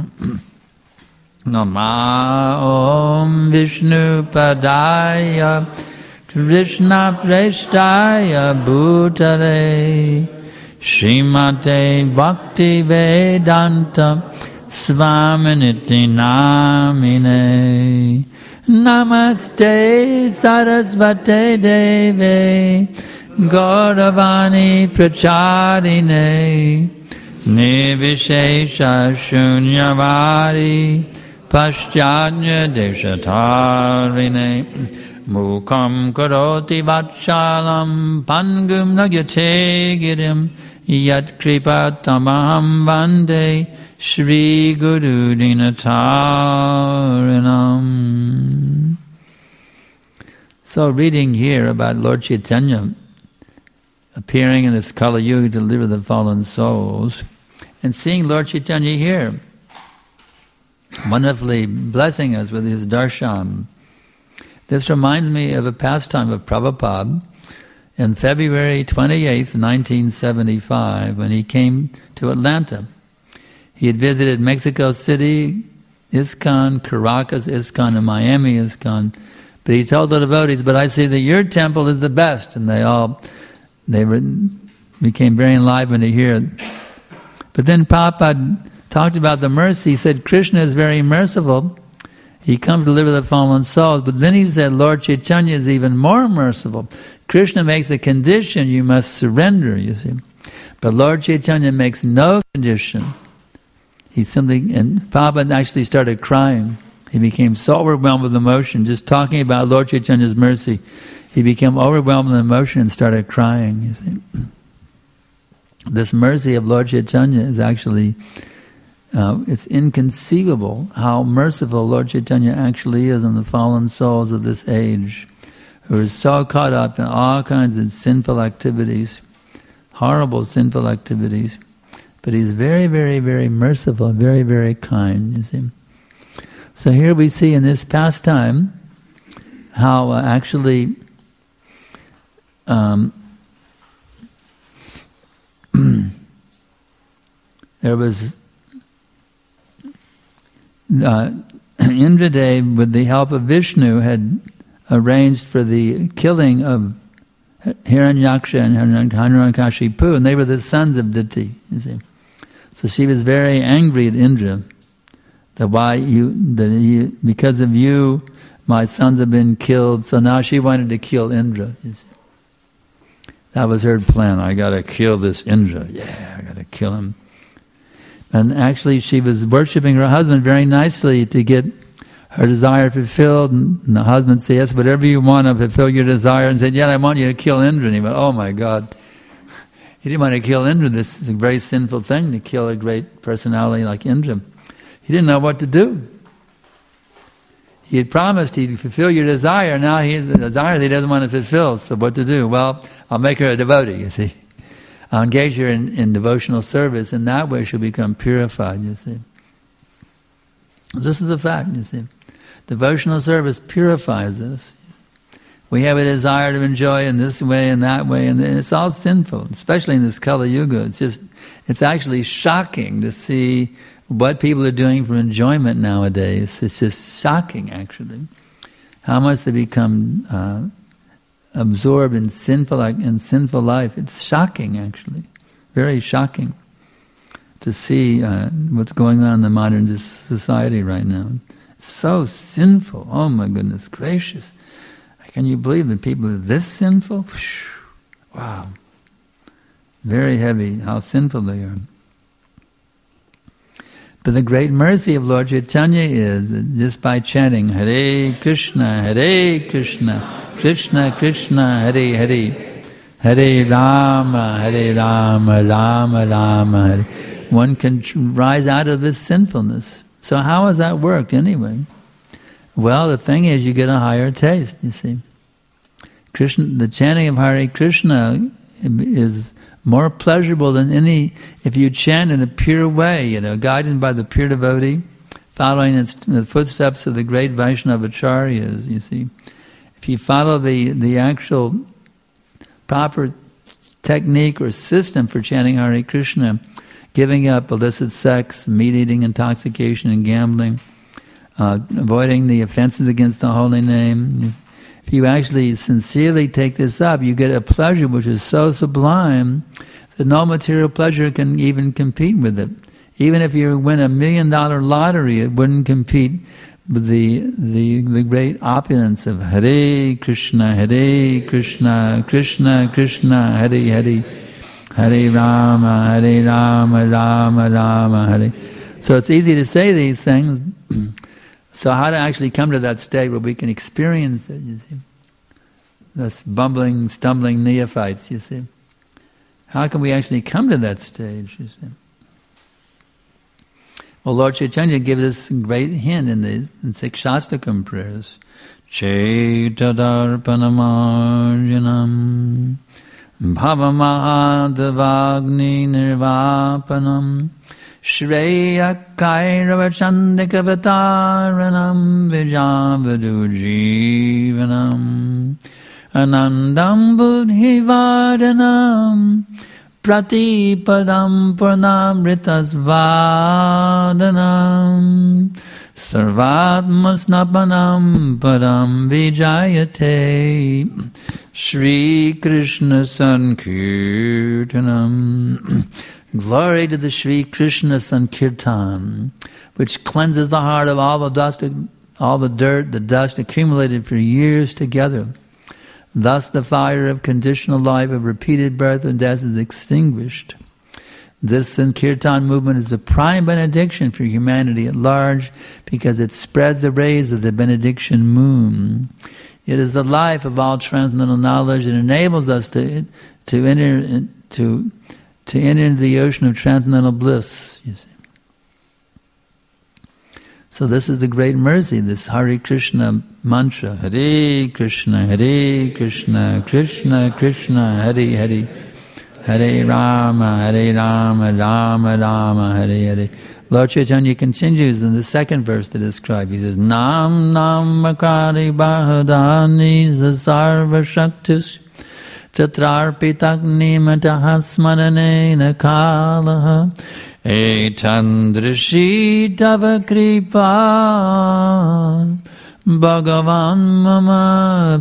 Nama Om Vishnu Padaya Krishna Preshtaya Bhutale Srimate Bhakti Vedanta Svaminiti Namine Namaste Sarasvate Deve Gauravani Pracharine Nivishesha Shunyavadi Paschanya Deshatarine Mukam Karoti Vatshalam Pangum Nagyate Girim Yat Kripa Tamaham Vande Shri Guru Dinatarinam. So reading here about Lord Chaitanya appearing in this Kali Yuga to deliver the fallen souls, and seeing Lord Chaitanya here, wonderfully blessing us with his darshan. This reminds me of a pastime of Prabhupada in February twenty-eighth, nineteen seventy-five, when he came to Atlanta. He had visited Mexico City, ISKCON, Caracas, ISKCON, and Miami, ISKCON. But he told the devotees, but I see that your temple is the best. And they all, they were, became very enlivened to hear it. But then Prabhupada talked about the mercy. He said, Krishna is very merciful. He comes to deliver the fallen souls. But then he said, Lord Chaitanya is even more merciful. Krishna makes a condition, you must surrender, you see. But Lord Chaitanya makes no condition. He simply, and Prabhupada actually started crying. He became so overwhelmed with emotion, just talking about Lord Chaitanya's mercy. He became overwhelmed with emotion and started crying, you see. This mercy of Lord Chaitanya is actually, uh, it's inconceivable how merciful Lord Chaitanya actually is on the fallen souls of this age, who are so caught up in all kinds of sinful activities, horrible sinful activities. But he's very, very, very merciful, very, very kind, you see. So here we see in this pastime how uh, actually um, there was uh, Indradev, with the help of Vishnu, had arranged for the killing of Hiranyaksha and Hiranyakashipu, and they were the sons of Diti, you see. So she was very angry at Indra, that why you, that you, because of you, my sons have been killed. So now she wanted to kill Indra, you see. That was her plan. I got to kill this Indra. Yeah, I got to kill him. And actually, she was worshipping her husband very nicely to get her desire fulfilled. And the husband said, yes, whatever you want to fulfill your desire. And said, yeah, I want you to kill Indra. And he went, oh my God. He didn't want to kill Indra. This is a very sinful thing, to kill a great personality like Indra. He didn't know what to do. He had promised he'd fulfill your desire. Now he has a desire that he doesn't want to fulfill. So what to do? Well, I'll make her a devotee, you see. I'll engage her in, in devotional service. In that way she'll become purified, you see. This is a fact, you see. Devotional service purifies us. We have a desire to enjoy in this way and that way, and it's all sinful, especially in this Kali Yuga. It's just, it's actually shocking to see what people are doing for enjoyment nowadays. It's just shocking, actually, how much they become uh, absorbed in sinful in sinful life. It's shocking, actually, very shocking to see uh, what's going on in the modern society right now. It's so sinful. Oh my goodness gracious! Can you believe that people are this sinful? Wow, very heavy how sinful they are. But the great mercy of Lord Chaitanya is that just by chanting Hare Krishna, Hare Krishna, Krishna Krishna, Hare Hare, Hare Rama, Hare Rama, Rama Rama, Hare. one can rise out of this sinfulness. So how has that worked anyway? Well, the thing is, you get a higher taste, you see. Krishna, the chanting of Hare Krishna is more pleasurable than any, if you chant in a pure way, you know, guided by the pure devotee, following its, the footsteps of the great Vaishnava acharyas, you see. If you follow the, the actual proper technique or system for chanting Hare Krishna, giving up illicit sex, meat-eating, intoxication, and gambling, uh, avoiding the offenses against the holy name, if you actually sincerely take this up, you get a pleasure which is so sublime that no material pleasure can even compete with it. Even if you win a million dollar lottery, it wouldn't compete with the, the, the great opulence of Hare Krishna, Hare Krishna, Krishna Krishna, Hare Hare, Hare Rama, Hare Rama, Rama Rama, Hare. So it's easy to say these things. So how to actually come to that state where we can experience it, you see? Thus bumbling, stumbling neophytes, you see. How can we actually come to that stage, you see? Well, Lord Chaitanya gives us a great hint in the in Sikshastakam prayers. Chaitadarpanamarjanam bhavamahadavagni nirvapanam Shreya Kairavachandikavataranam Vijavadu Jivanam Anandam Buddhivadanam Pratipadam Purnamritasvadanam Sarvatmasnapanam Padam Vijayate Shri Krishna Sankirtanam. Glory to the Shri Krishna Sankirtan, which cleanses the heart of all the dust, all the dirt, the dust accumulated for years together. Thus the fire of conditional life of repeated birth and death is extinguished. This Sankirtan movement is a prime benediction for humanity at large because it spreads the rays of the benediction moon. It is the life of all transcendental knowledge. It enables us to, to enter to to enter into the ocean of transcendental bliss, you see. So this is the great mercy, this Hare Krishna mantra. Hare Krishna, Hare Krishna, Krishna Krishna, Hare Hare, Hare Rama, Hare Rama, Rama Rama, Hare Hare. Lord Chaitanya continues in the second verse to describe. He says, Nam Nam Makari Bahadani Sarva Shaktis Tatrarpitagnimatah smaranena kalaha etandrashi tava kripa bhagavan mama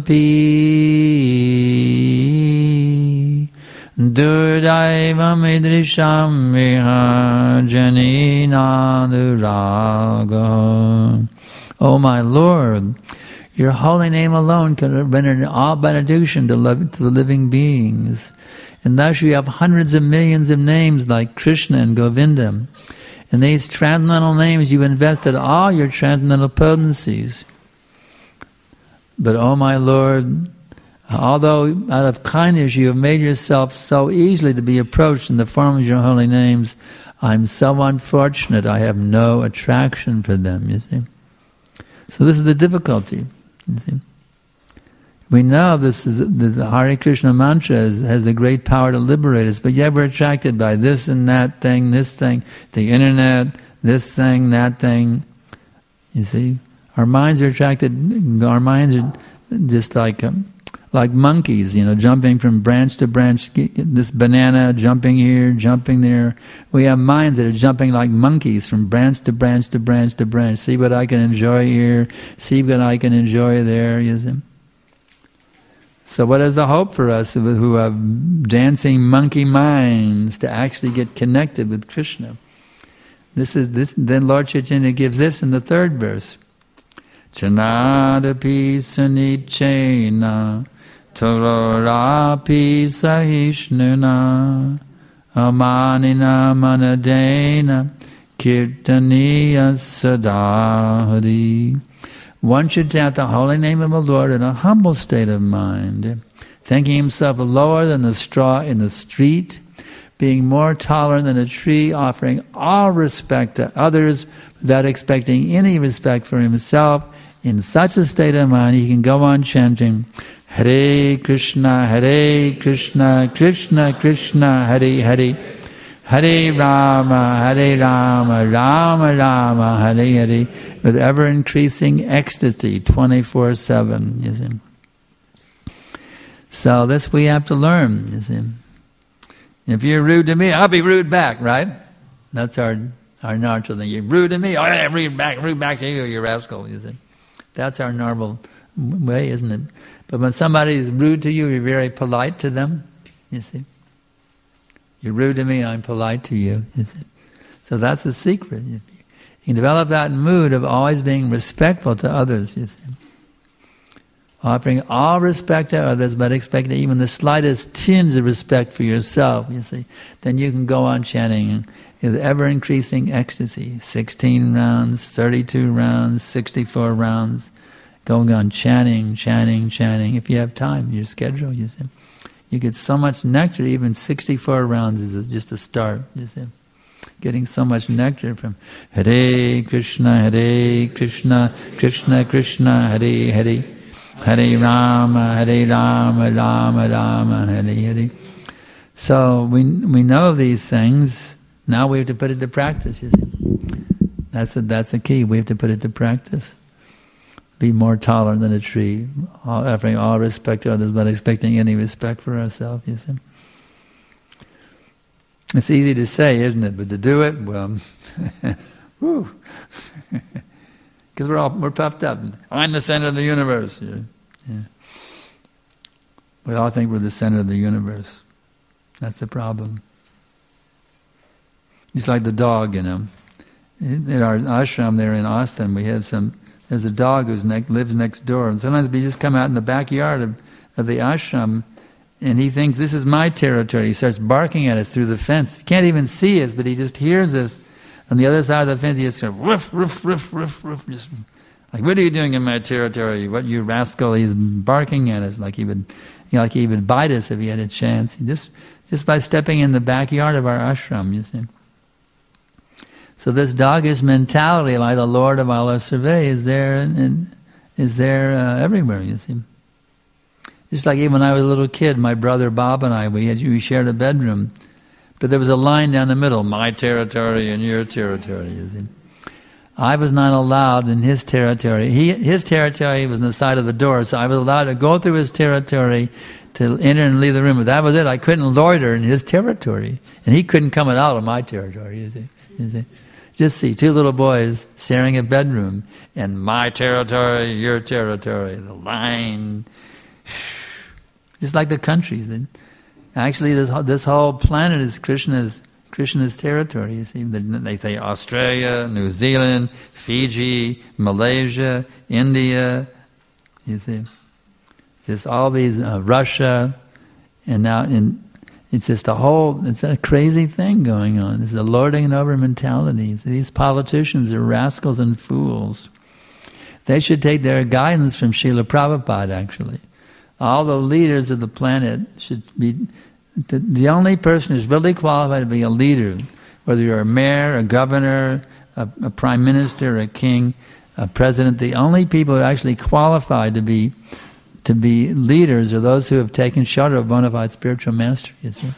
pi durdaivam idrisham viha janina nuraga. O my Lord, your holy name alone can render all benediction to, love, to the living beings. And thus you have hundreds of millions of names like Krishna and Govinda. In these transcendental names you invested all your transcendental potencies. But, O my Lord, although out of kindness you have made yourself so easily to be approached in the form of your holy names, I'm so unfortunate I have no attraction for them, you see. So this is the difficulty. You see, we know this is the, the Hare Krishna mantra is, has the great power to liberate us, but yet we're attracted by this and that thing, this thing, the internet, this thing, that thing. You see, our minds are attracted. Our minds are just like um, like monkeys, you know, jumping from branch to branch. This banana jumping here, jumping there. We have minds that are jumping like monkeys from branch to branch to branch to branch. See what I can enjoy here. See what I can enjoy there. You see. So what is the hope for us who have dancing monkey minds to actually get connected with Krishna? This is this. Then Lord Chaitanya gives this in the third verse. Chanadapi sanichena Tororapi sahishnuna amanina manadena kirtaniya sadahari. One should chant the holy name of the Lord in a humble state of mind, thinking himself lower than the straw in the street, being more tolerant than a tree, offering all respect to others without expecting any respect for himself. In such a state of mind, he can go on chanting, Hare Krishna, Hare Krishna, Krishna Krishna, Hare Hare, Hare Rama, Hare Rama, Rama Rama, Hare Hare, with ever-increasing ecstasy, twenty-four seven, you see. So this we have to learn, you see. If you're rude to me, I'll be rude back, right? That's our our natural thing. You're rude to me, oh, yeah, rude back, rude back to you, you rascal, you see. That's our normal way, isn't it? But when somebody is rude to you, you're very polite to them, you see. You're rude to me, I'm polite to you, you see. So that's the secret. You can develop that mood of always being respectful to others, you see. Offering all respect to others, but expecting even the slightest tinge of respect for yourself, you see. Then you can go on chanting with ever-increasing ecstasy. sixteen rounds, thirty-two rounds, sixty-four rounds. Going on chanting, chanting, chanting. If you have time, your schedule, you see. You get so much nectar, even sixty-four rounds is just a start, you see. Getting so much nectar from Hare Krishna, Hare Krishna, Krishna Krishna, Hare Hare, Hare Rama, Hare Rama, Rama Rama, Hare Hare. So we we know these things. Now we have to put it to practice, you see. That's the, that's the key. We have to put it to practice. Be more tolerant than a tree, all, offering all respect to others, but expecting any respect for ourselves, you see. It's easy to say, isn't it? But to do it, well, whew. Because we're all we're puffed up. I'm the center of the universe. Yeah. Yeah. We all think we're the center of the universe. That's the problem. It's like the dog, you know. In our ashram there in Austin, we have some. There's a dog who ne- lives next door, and sometimes we just come out in the backyard of, of the ashram, and he thinks this is my territory. He starts barking at us through the fence. He can't even see us, but he just hears us. On the other side of the fence, he just goes, ruff, ruff, ruff, ruff, ruff, just like, what are you doing in my territory? What, you rascal? He's barking at us like he would, you know, like he would bite us if he had a chance. He just, just by stepping in the backyard of our ashram, you see. So this doggish mentality, like the Lord of Allah survey, is there and, and is there uh, everywhere, you see. Just like even when I was a little kid, my brother Bob and I, we had we shared a bedroom, but there was a line down the middle, my territory and your territory, you see. I was not allowed in his territory. He his territory was on the side of the door, so I was allowed to go through his territory to enter and leave the room. But that was it. I couldn't loiter in his territory, and he couldn't come out of my territory, you see. You see. Just see two little boys sharing a bedroom, and my territory, your territory, the line, just like the countries. And actually, this this whole planet is Krishna's Krishna's territory. You see, they say Australia, New Zealand, Fiji, Malaysia, India. You see, just all these uh, Russia, and now in. It's just a whole, it's a crazy thing going on. It's a lording over mentality. These politicians are rascals and fools. They should take their guidance from Srila Prabhupada, actually. All the leaders of the planet should be, the, the only person who's really qualified to be a leader, whether you're a mayor, a governor, a, a prime minister, a king, a president, the only people who are actually qualified to be to be leaders are those who have taken shelter of a bona fide spiritual master, you see.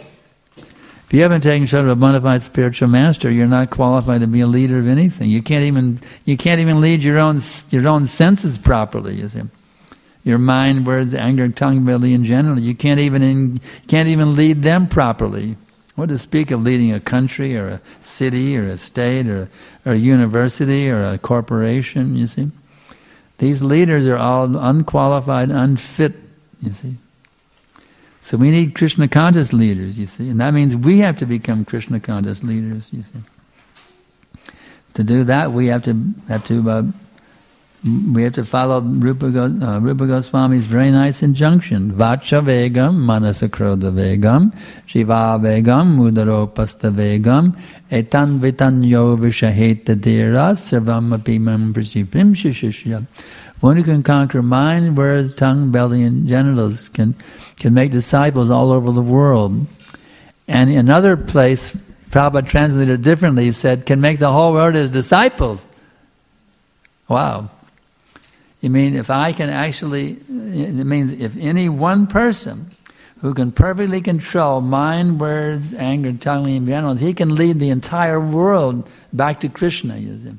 If you haven't taken shelter of a bona fide spiritual master, you're not qualified to be a leader of anything. You can't even you can't even lead your own your own senses properly, you see. Your mind, words, anger, tongue, ability in general, you can't even in, can't even lead them properly. What to speak of leading a country or a city or a state or, or a university or a corporation, you see. These leaders are all unqualified, unfit, you see. So we need Krishna conscious leaders, you see. And that means we have to become Krishna conscious leaders, you see. To do that, we have to have to uh, we have to follow Rupa, uh, Rupa Goswami's very nice injunction. Vacha vegam, manasa krodha vegam, shiva vegam, mudaro pasta vegam, etan vitanyo vishaheta dira, sarvam apimam prasipim shishishya. One who can conquer mind, words, tongue, belly, and genitals can, can make disciples all over the world. And in another place, Prabhupada translated it differently. He said, can make the whole world his disciples. Wow. You mean if I can actually, it means if any one person who can perfectly control mind, words, anger, tongue, and general, he can lead the entire world back to Krishna, you see.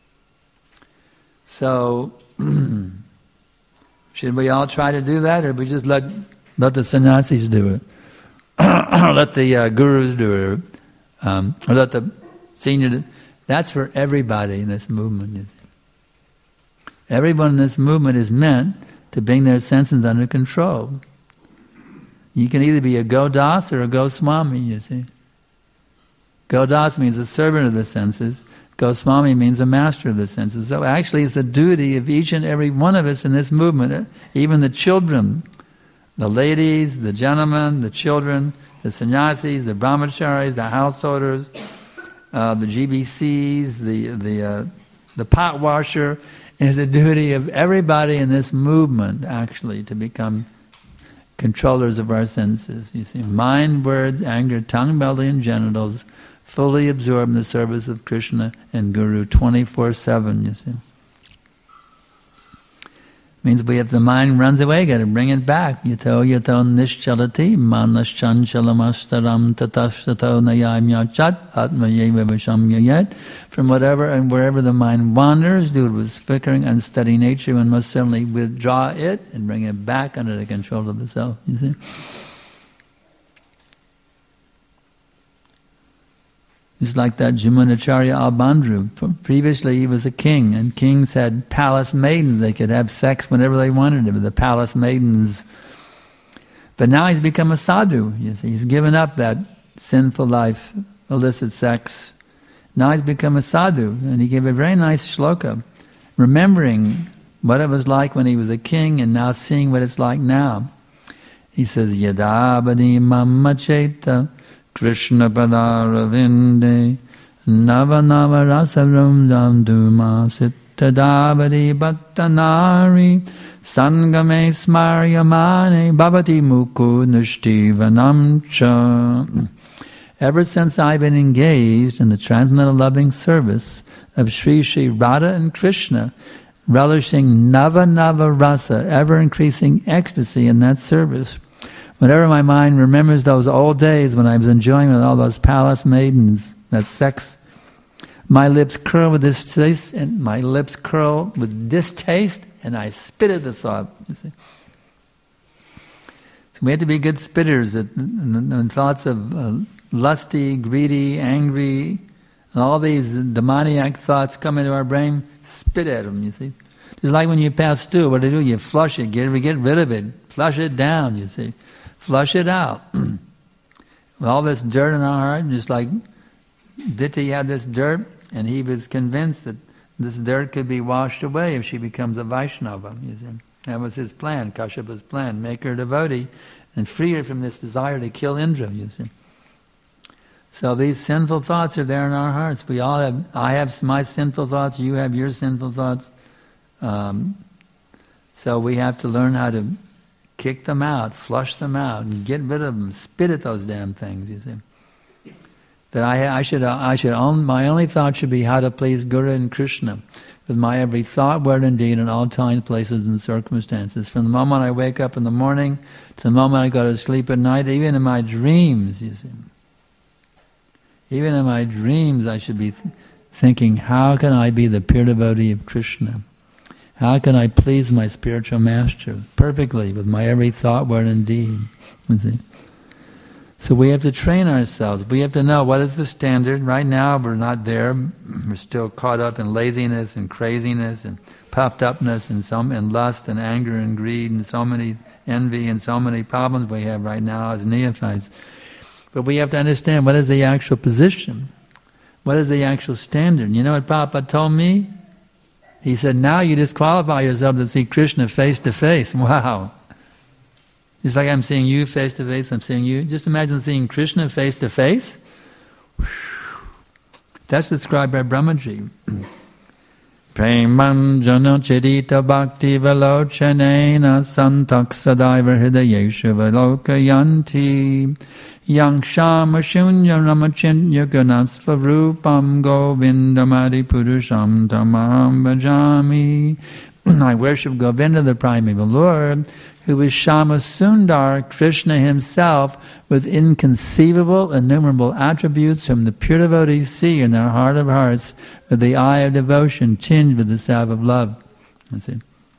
So, should we all try to do that, or we just let let the sannyasis do it? Or let the uh, gurus do it? Um, or let the senior do it? That's for everybody in this movement, you see. Everyone in this movement is meant to bring their senses under control. You can either be a Godas or a Goswami, you see. Godas means a servant of the senses. Goswami means a master of the senses. So actually it's the duty of each and every one of us in this movement, even the children, the ladies, the gentlemen, the children, the sannyasis, the brahmacharis, the householders, uh, the G B Cs, the, the, uh, the pot washer. It's the duty of everybody in this movement, actually, to become controllers of our senses. You see, mind, words, anger, tongue, belly, and genitals fully absorb in the service of Krishna and Guru twenty-four seven, you see. Means we, if the mind runs away, got to bring it back. Yato yato nischalati manaschanchalamastaram tatashtato nayamyachat atmayeva vishamyayat. From whatever and wherever the mind wanders, due to its flickering, unsteady nature, one must certainly withdraw it and bring it back under the control of the self, you see. It's like that Jamunacharya Albandru. Previously he was a king, and kings had palace maidens. They could have sex whenever they wanted with the palace maidens. But now he's become a sadhu, you see. He's given up that sinful life, illicit sex. Now he's become a sadhu, and he gave a very nice shloka, remembering what it was like when he was a king and now seeing what it's like now. He says, Yadabani mamacheta Krishna padaravinde nava nava rasaram damduma sittadavadi bhattanari sangame smaryamane bhavati muku nushtivanam cha. Ever since I've been engaged in the transcendental loving service of Sri Sri Radha and Krishna, relishing nava nava rasa, ever increasing ecstasy in that service, whenever my mind remembers those old days when I was enjoying with all those palace maidens, that sex, my lips curl with distaste, and my lips curl with distaste, and I spit at the thought. You see, so we have to be good spitters. At, and thoughts of uh, lusty, greedy, angry, and all these demoniac thoughts come into our brain. Spit at them. You see, just like when you pass stew, what do you do? You flush it, get get rid of it, flush it down. You see. Flush it out. With all this dirt in our heart, just like Diti had this dirt, and he was convinced that this dirt could be washed away if she becomes a Vaishnava. You see. That was his plan, Kashyap's plan, make her a devotee and free her from this desire to kill Indra, you see. So these sinful thoughts are there in our hearts. We all have, I have my sinful thoughts, you have your sinful thoughts. Um, so we have to learn how to kick them out, flush them out, and get rid of them. Spit at those damn things. You see. That I, I should, I should. Own, my only thought should be how to please Guru and Krishna, with my every thought, word, and deed, in all times, places, and circumstances. From the moment I wake up in the morning to the moment I go to sleep at night, even in my dreams. You see. Even in my dreams, I should be th- thinking, how can I be the pure devotee of Krishna? How can I please my spiritual master perfectly with my every thought, word, and deed? You see? So we have to train ourselves. We have to know what is the standard. Right now we're not there. We're still caught up in laziness and craziness and puffed upness and some and lust and anger and greed and so many envy and so many problems we have right now as neophytes. But we have to understand what is the actual position. What is the actual standard? You know what Prabhupada told me? He said, now you disqualify yourself to see Krishna face to face. Wow. Just like I'm seeing you face to face, I'm seeing you. Just imagine seeing Krishna face to face. That's described by Brahmaji. Premanjana chedita bhakti velochanena santak sadaiva hridayesha velokayanti Yang Shama Shunyam Ramachin Yaganasvarupam Govindamadi Purusham Tamaham Bhajami. I worship Govinda, the primeval Lord, who is Shama Sundar, Krishna himself, with inconceivable, innumerable attributes whom the pure devotees see in their heart of hearts with the eye of devotion tinged with the salve of love. You see?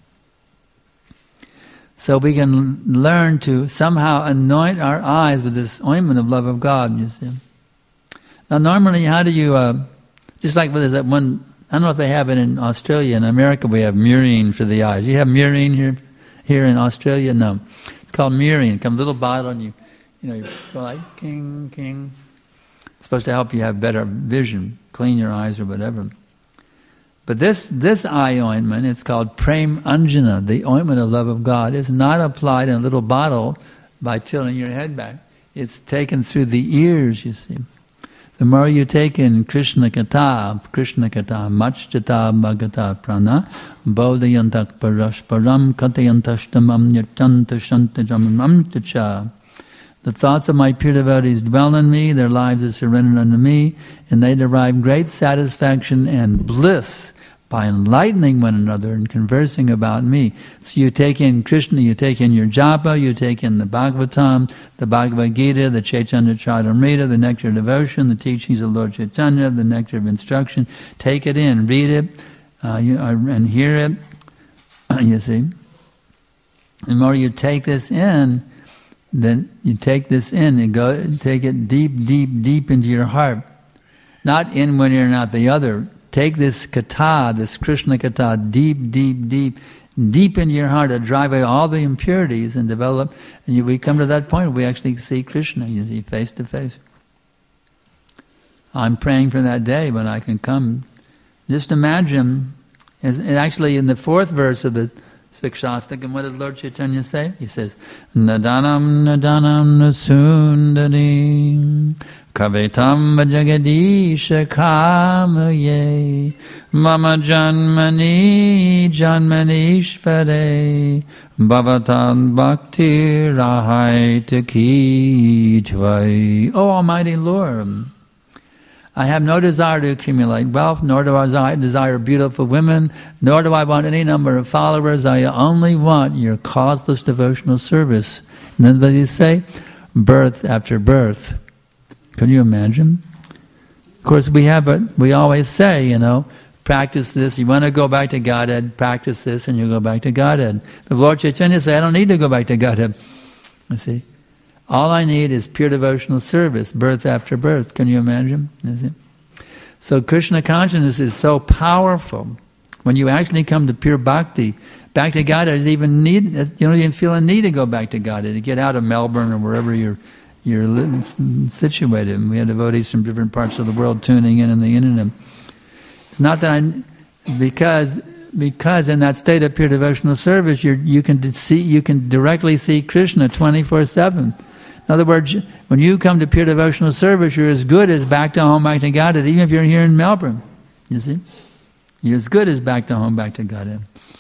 So we can learn to somehow anoint our eyes with this ointment of love of God, you see. Now normally, how do you, uh, just like there's that one, I don't know if they have it in Australia. In America we have murine for the eyes. You have murine here here in Australia? No. It's called murine. It comes in a little bottle and you, you know, you go like, king, king. It's supposed to help you have better vision, clean your eyes or whatever. But this this eye ointment, it's called Prem Anjana, the ointment of love of God. It's not applied in a little bottle by tilting your head back. It's taken through the ears, you see. The more you take in Krishna Kata, Krishna Kata, Machjata Bhagata Prana, Bodhayantak Parashparam Katayantashtamam Yatanta Shantajamam Tacha. The thoughts of my pure devotees dwell in me, their lives are surrendered unto me, and they derive great satisfaction and bliss by enlightening one another and conversing about me. So you take in Krishna, you take in your japa, you take in the Bhagavatam, the Bhagavad Gita, the Chaitanya Charitamrita, the nectar of devotion, the teachings of Lord Chaitanya, the nectar of instruction. Take it in, read it, uh, you, uh, and hear it. You see, the more you take this in, then you take this in and go take it deep, deep, deep into your heart. Not in one ear, not the other. Take this kata, this Krishna kata, deep, deep, deep, deep into your heart to drive away all the impurities and develop. And you, we come to that point where we actually see Krishna, you see, face to face. I'm praying for that day when I can come. Just imagine, and actually in the fourth verse of the Sikshastak, and what does Lord Chaitanya say? He says, Nadanam nadanam nasundarim kavetam vajagadisha kamaye mama janmani janmanishvare bhavatan bhakti rahaitaki tvai. O Almighty Lord, I have no desire to accumulate wealth, nor do I desire beautiful women, nor do I want any number of followers. I only want your causeless devotional service. And then what do you say? Birth after birth. Can you imagine? Of course, we have a, we always say, you know, practice this. You want to go back to Godhead, practice this, and you go back to Godhead. But Lord Chaitanya said, I don't need to go back to Godhead. You see? All I need is pure devotional service, birth after birth. Can you imagine? Is it? So Krishna consciousness is so powerful. When you actually come to pure bhakti, back to Godhead is even need. You don't even feel a need to go back to Godhead, to get out of Melbourne or wherever you're you're situated. And we have devotees from different parts of the world tuning in on the internet. It's not that I, because because in that state of pure devotional service, you you can see you can directly see Krishna twenty-four seven. In other words, when you come to pure devotional service, you're as good as back to home, back to Godhead, even if you're here in Melbourne. You see? You're as good as back to home, back to Godhead.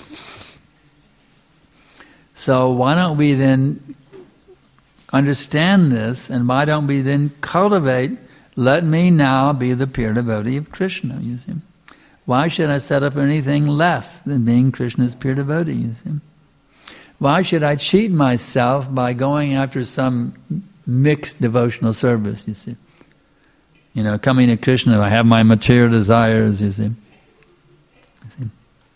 So why don't we then understand this, and why don't we then cultivate, let me now be the pure devotee of Krishna, you see? Why should I settle for anything less than being Krishna's pure devotee, you see? Why should I cheat myself by going after some mixed devotional service, you see? You know, coming to Krishna, I have my material desires, you see. You see?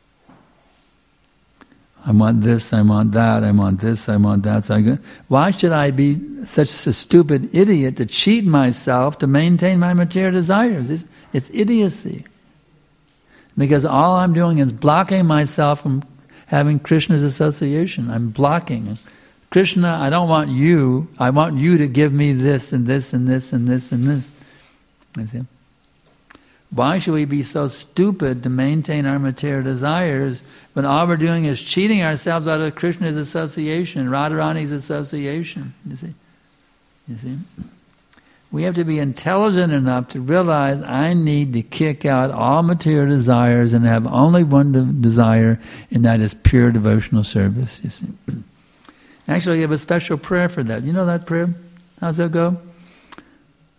I want this, I want that, I want this, I want that. So I go, why should I be such a stupid idiot to cheat myself to maintain my material desires? It's, it's idiocy. Because all I'm doing is blocking myself from having Krishna's association. I'm blocking. Krishna, I don't want you. I want you to give me this and this and this and this and this. You see? Why should we be so stupid to maintain our material desires when all we're doing is cheating ourselves out of Krishna's association, Radharani's association? You see? You see? We have to be intelligent enough to realize I need to kick out all material desires and have only one de- desire, and that is pure devotional service, you see. Actually, we have a special prayer for that. You know that prayer? How's that go?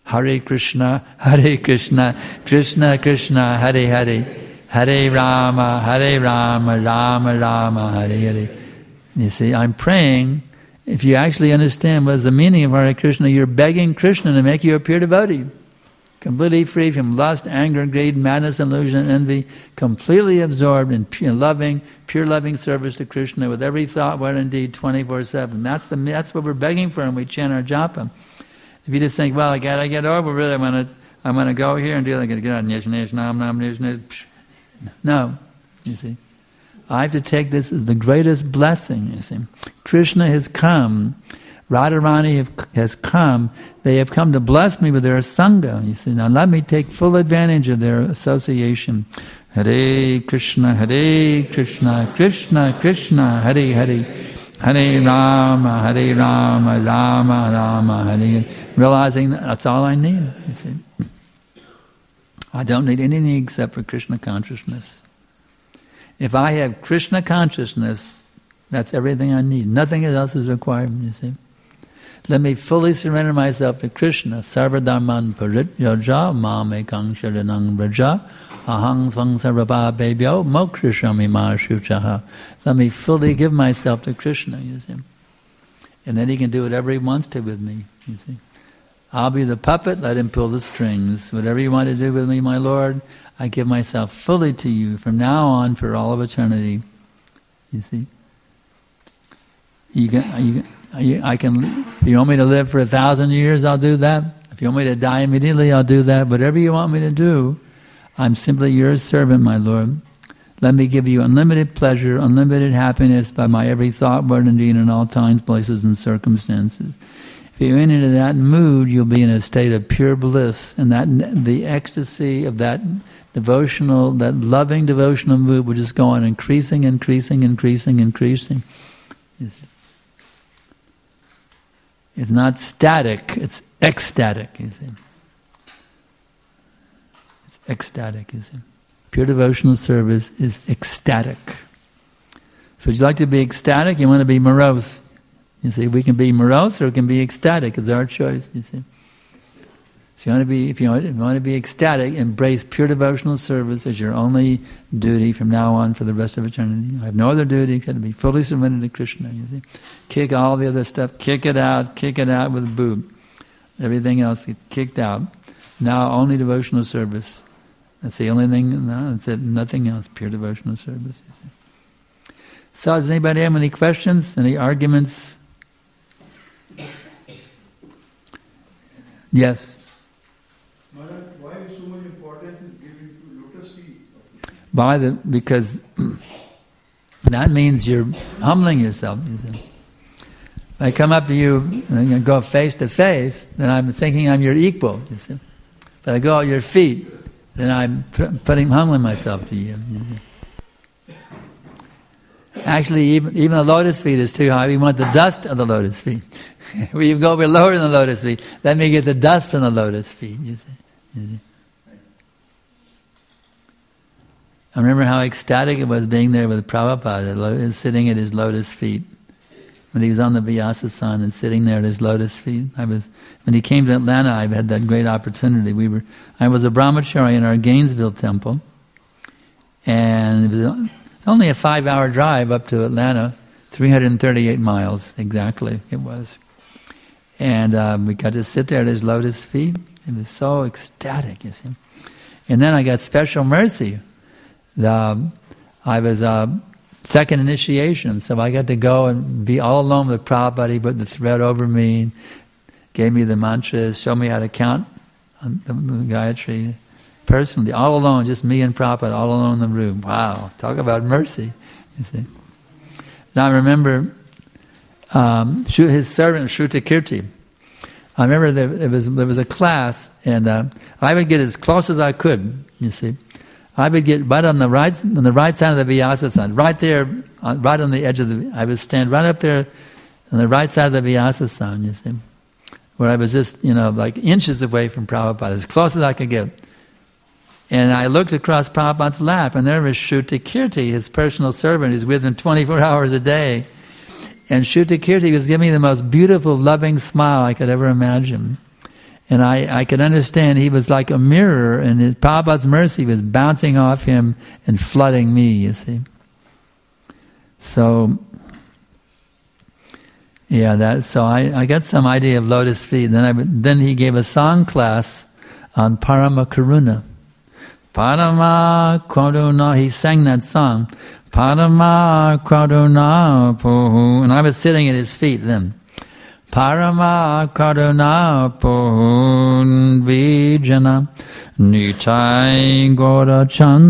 Hare Krishna, Hare Krishna, Krishna Krishna, Hare Hare, Hare Rama, Hare Rama, Rama Rama, Hare Hare. You see, I'm praying. If you actually understand what is the meaning of Hare Krishna, you're begging Krishna to make you a pure devotee. Completely free from lust, anger, greed, madness, illusion, and envy. Completely absorbed in pure, loving, pure loving service to Krishna with every thought, word, and deed, twenty-four seven. That's the that's what we're begging for when we chant our japa. If you just think, well, I gotta get over, really, I'm gonna I'm gonna go here and do it. I gotta get out. Nish, nish, nam, nam, nish, nish. No, you see. I have to take this as the greatest blessing, you see. Krishna has come, Radharani has come, they have come to bless me with their sangha, you see. Now let me take full advantage of their association. Hare Krishna, Hare Krishna, Krishna Krishna, Hare Hare, Hare Rama, Hare Rama, Rama Rama, Hare. Realizing that that's all I need, you see. I don't need anything except for Krishna consciousness. If I have Krishna consciousness, that's everything I need. Nothing else is required, you see. Let me fully surrender myself to Krishna. Sarva dharman parityaja mam ekang sharanang vraja ahang svang sarvabha bebhyo mokshashami ma shuchaha. Let me fully give myself to Krishna, you see. And then he can do whatever he wants to with me, you see. I'll be the puppet, let him pull the strings. Whatever you want to do with me, my Lord, I give myself fully to you from now on for all of eternity. You see? You can, you, you, I can, if you want me to live for a thousand years, I'll do that. If you want me to die immediately, I'll do that. Whatever you want me to do, I'm simply your servant, my Lord. Let me give you unlimited pleasure, unlimited happiness by my every thought, word, and deed in all times, places, and circumstances. If you enter into that mood, you'll be in a state of pure bliss, and that the ecstasy of that devotional, that loving devotional mood will just go on increasing, increasing, increasing, increasing. It's, it's not static, it's ecstatic, you see. It's ecstatic, you see. Pure devotional service is ecstatic. So would you like to be ecstatic? You want to be morose. You see, we can be morose or we can be ecstatic. It's our choice, you see. So you want to be, if you want, if you want to be ecstatic, embrace pure devotional service as your only duty from now on for the rest of eternity. I have no other duty except to be fully submitted to Krishna, you see. Kick all the other stuff, kick it out, kick it out with a boot. Everything else gets kicked out. Now only devotional service. That's the only thing, no, that's it, nothing else, pure devotional service. You see. So does anybody have any questions, any arguments? Yes. Maharaj, why is so much importance is given to lotus feet? By the because that means you're humbling yourself. You see. If I come up to you and go face to face, then I'm thinking I'm your equal. You see. If I go at your feet, then I'm putting humbling myself to you. You see. Actually, even even the lotus feet is too high. We want the dust of the lotus feet. We go we're lower than the lotus feet. Let me get the dust from the lotus feet. You see. You see. I remember how ecstatic it was being there with Prabhupada, sitting at his lotus feet. When he was on the Vyasa-san and sitting there at his lotus feet. I was when he came to Atlanta, I had that great opportunity. We were I was a brahmachari in our Gainesville temple, and it was only a five-hour drive up to Atlanta, three hundred thirty-eight miles exactly it was. And uh, we got to sit there at his lotus feet. It was so ecstatic, you see. And then I got special mercy. The, I was uh, second initiation, so I got to go and be all alone with Prabhupada. He put the thread over me, gave me the mantras, showed me how to count on the Gayatri personally, all alone, just me and Prabhupada, all alone in the room. Wow, talk about mercy, you see. Now I remember um, his servant Shrutakirti. I remember there, there was there was a class, and uh, I would get as close as I could. You see, I would get right on the right on the right side of the Vyasa-san, right there, on, right on the edge of the. I would stand right up there on the right side of the Vyasa-san. You see, where I was just you know like inches away from Prabhupada, as close as I could get. And I looked across Prabhupada's lap, and there was Shrutakirti, his personal servant, who's with him twenty-four hours a day. And Shrutakirti was giving me the most beautiful, loving smile I could ever imagine. And I, I could understand he was like a mirror, and his Prabhupada's mercy was bouncing off him and flooding me, you see. So, yeah, that. So I, I got some idea of lotus feet. Then I then he gave a song class on Parama Karuna. Parama Karuna. He sang that song. Parama Karuna Pohu. And I was sitting at his feet then. Parama Karuna Pohu Vijana Nitai Gora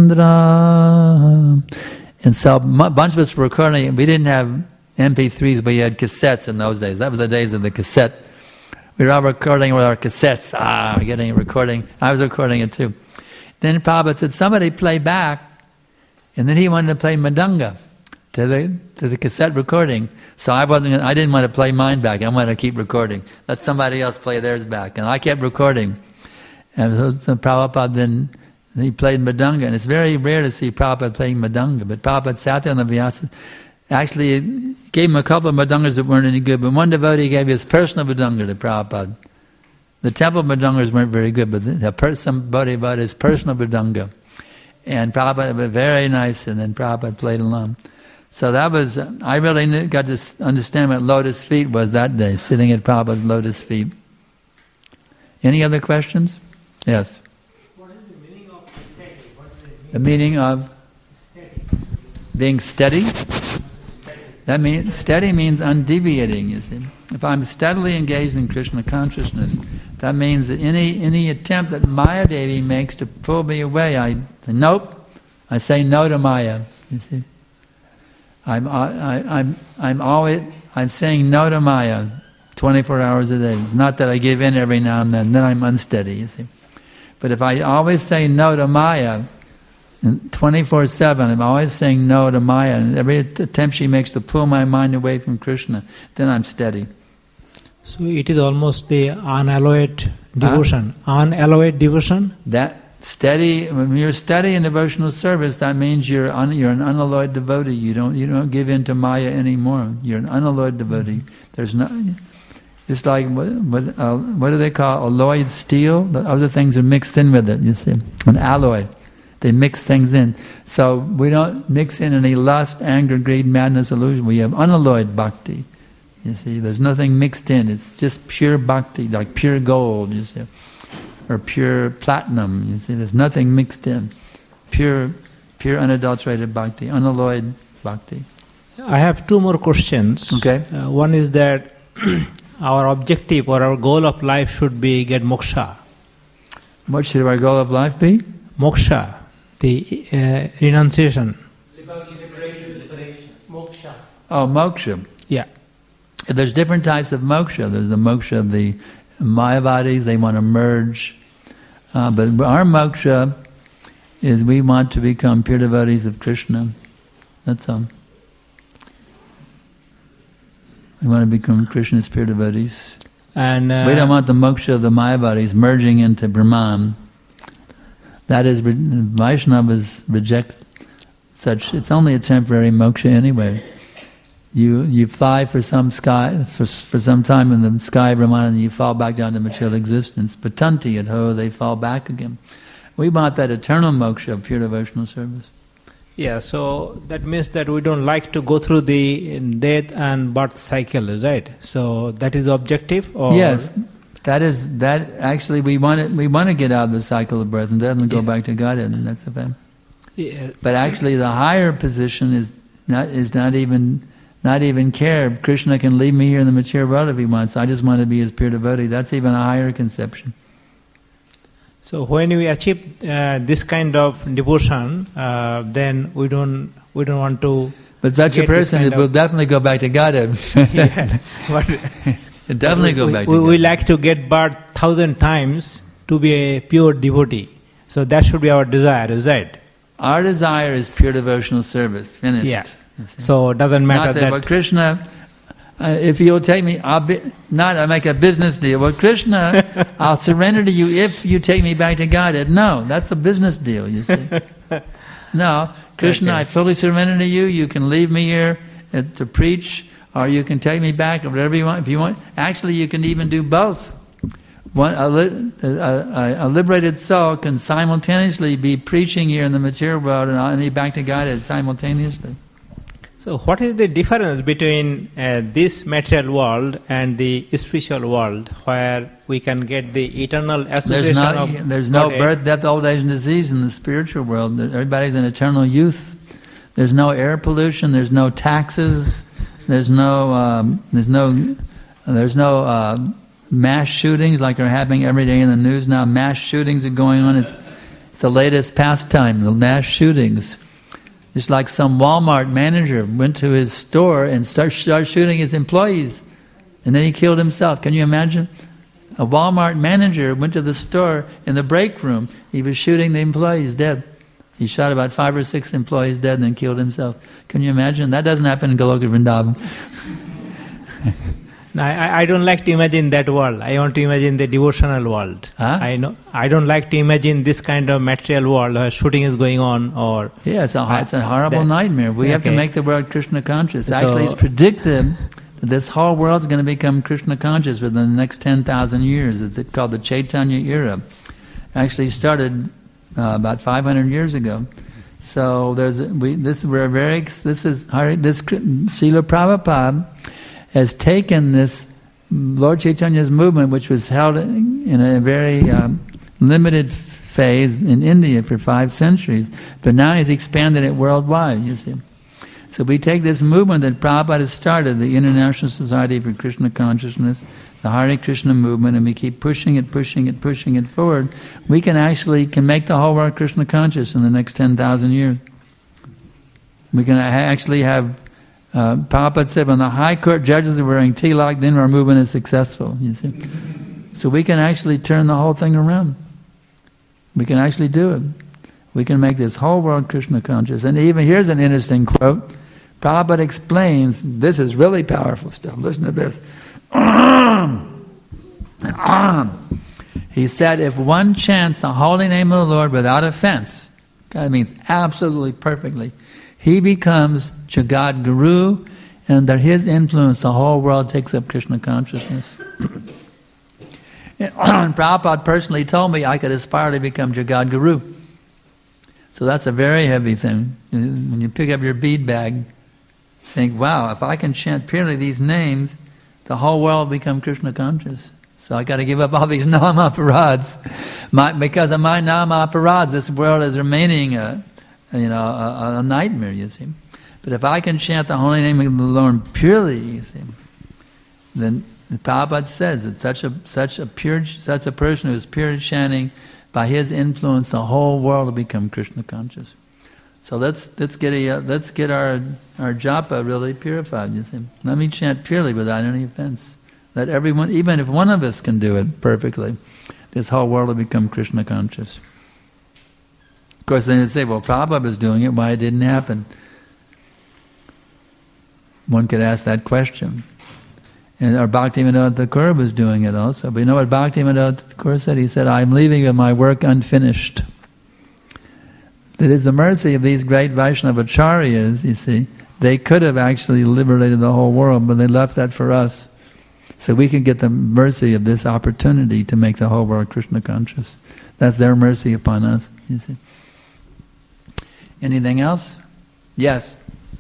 Chandra. And so a bunch of us were recording. We didn't have M P threes, but we had cassettes in those days. That was the days of the cassette. We were all recording with our cassettes. Ah, getting a recording. I was recording it too. Then Prabhupada said, somebody play back. And then he wanted to play Madanga to the to the cassette recording. So I wasn't. I didn't want to play mine back. I wanted to keep recording. Let somebody else play theirs back. And I kept recording. And so, so Prabhupada then he played Madanga. And it's very rare to see Prabhupada playing Madanga. But Prabhupada sat there on the Vyasa. Actually, gave him a couple of Madangas that weren't any good. But one devotee gave his personal Madanga to Prabhupada. The temple Madangas weren't very good, but the per- somebody bought his personal Madanga. And Prabhupada was very nice, and then Prabhupada played along. So that was, I really knew, got to understand what lotus feet was that day, sitting at Prabhupada's lotus feet. Any other questions? Yes. What is the meaning of steady? What is the, The meaning of steady? being steady? That means, steady means undeviating, you see. If I'm steadily engaged in Krishna consciousness, that means that any any attempt that Maya Devi makes to pull me away, I say, nope. I say no to Maya, you see. I'm, I, I'm, I'm always, I'm saying no to Maya twenty-four hours a day. It's not that I give in every now and then, then I'm unsteady, you see. But if I always say no to Maya, twenty-four seven, I'm always saying no to Maya, and every attempt she makes to pull my mind away from Krishna, then I'm steady. So it is almost the unalloyed devotion. Huh? Unalloyed devotion? That steady, when you're steady in devotional service, that means you're un, you're an unalloyed devotee. You don't you don't give in to Maya anymore. You're an unalloyed devotee. There's no, just like what what, uh, what do they call alloyed steel? The other things are mixed in with it. You see, an alloy. They mix things in. So we don't mix in any lust, anger, greed, madness, illusion. We have unalloyed bhakti. You see, there's nothing mixed in. It's just pure bhakti, like pure gold, you see, or pure platinum. You see, there's nothing mixed in. Pure, pure unadulterated bhakti, unalloyed bhakti. I have two more questions. Okay. Uh, one is that our objective or our goal of life should be get moksha. What should our goal of life be? Moksha, the uh, renunciation. Liberation, liberation. Moksha. Oh, moksha. Yeah. There's different types of moksha. There's the moksha of the Mayavadis, they want to merge. Uh, but our moksha is we want to become pure devotees of Krishna. That's all. We want to become Krishna's pure devotees. And uh, we don't want the moksha of the Mayavadis merging into Brahman. That is, Vaishnavas reject such. It's only a temporary moksha anyway. You you fly for some sky for for some time in the sky of Brahman, and you fall back down to material existence. Patanti at ho, they fall back again. We want that eternal moksha of pure devotional service. yeah, so that means that we don't like to go through the death and birth cycle, right? So that is the objective? Or Yes, that is that. Actually, we want it, we want to get out of the cycle of birth and death and go Yeah. back to Godhead, and that's the fact. Yeah. But actually, the higher position is not is not even. Not even care. Krishna can leave me here in the material world if he wants. I just want to be his pure devotee. That's even a higher conception. So when we achieve uh, this kind of devotion, uh, then we don't we don't want to. But such a get this person kind will of- definitely go back to Godhead. Yeah, but It'll definitely we, go we, back to we, Godhead. we like to get birth thousand times to be a pure devotee. So that should be our desire, is right? Our desire is pure devotional service. Finished. Yeah. You see. So it doesn't matter Not that, that. well, Krishna, uh, if you'll take me, I'll be, not I make a business deal. Well, Krishna, I'll surrender to you if you take me back to Godhead. No, that's a business deal, you see. No, Krishna, Okay. I fully surrender to you. You can leave me here uh, to preach, or you can take me back, or whatever you want. If you want, actually, you can even do both. One, a, li- a, a liberated soul can simultaneously be preaching here in the material world and be back to guided simultaneously. So what is the difference between uh, this material world and the spiritual world, where we can get the eternal association There's, not, of there's no Godhead? birth, death, old age, and disease in the spiritual world. Everybody's in eternal youth. There's no air pollution. There's no taxes. There's no. Um, there's no. There's no uh, mass shootings like are happening every day in the news now. Mass shootings are going on. It's, it's the latest pastime. The mass shootings. Just like some Walmart manager went to his store and start, started shooting his employees, and then he killed himself. Can you imagine? A Walmart manager went to the store in the break room. He was shooting the employees dead. He shot about five or six employees dead and then killed himself. Can you imagine? That doesn't happen in Goloka Vrindavan. No, I, I don't like to imagine that world. I want to imagine the devotional world. Huh? I know. I don't like to imagine this kind of material world where shooting is going on, or Yeah, it's a, it's a horrible that- nightmare. We have to okay. make the world Krishna conscious. So- Actually, it's predicted that this whole world is going to become Krishna conscious within the next ten thousand years. It's called the Chaitanya era. Actually started uh, about five hundred years ago. So there's we this we're very this is Hari, this Srila Prabhupada has taken this Lord Chaitanya's movement, which was held in a very um, limited phase in India for five centuries, but now he's expanded it worldwide, you see. So we take this movement that Prabhupada has started, the International Society for Krishna Consciousness, the Hare Krishna movement, and we keep pushing it, pushing it, pushing it forward. We can actually can make the whole world Krishna conscious in the next ten thousand years. We can actually have Uh, Prabhupada said, when the high court judges are wearing tilak, then our movement is successful, you see. So we can actually turn the whole thing around. We can actually do it. We can make this whole world Krishna conscious. And even, here's an interesting quote. Prabhupada explains, this is really powerful stuff. Listen to this. He said, if one chants the holy name of the Lord without offense, that means absolutely perfectly, he becomes Jagat Guru, and that his influence, the whole world takes up Krishna consciousness. And Prabhupada personally told me I could aspire to become Jagat Guru. So that's a very heavy thing. When you pick up your bead bag, think, wow, if I can chant purely these names, the whole world will become Krishna conscious. So I got to give up all these nama-aparads. My, because of my nama-aparads, this world is remaining a, you know, a, a nightmare, you see. But if I can chant the holy name of the Lord purely, you see, then the Prabhupada says that such a such a pure such a person who is pure chanting, by his influence, the whole world will become Krishna conscious. So let's let's get a uh, let's get our our japa really purified. You see, let me chant purely without any offense. Let everyone, even if one of us can do it perfectly, this whole world will become Krishna conscious. Of course, then they'd say, well, Prabhupada was doing it, why it didn't happen? One could ask that question. And our Bhaktivinoda Thakur was doing it also. But you know what Bhaktivinoda Thakur said? He said, I'm leaving with my work unfinished. That is the mercy of these great Vaishnava acharyas, you see. They could have actually liberated the whole world, but they left that for us. So we can get the mercy of this opportunity to make the whole world Krishna conscious. That's their mercy upon us, you see. Anything else? Yes.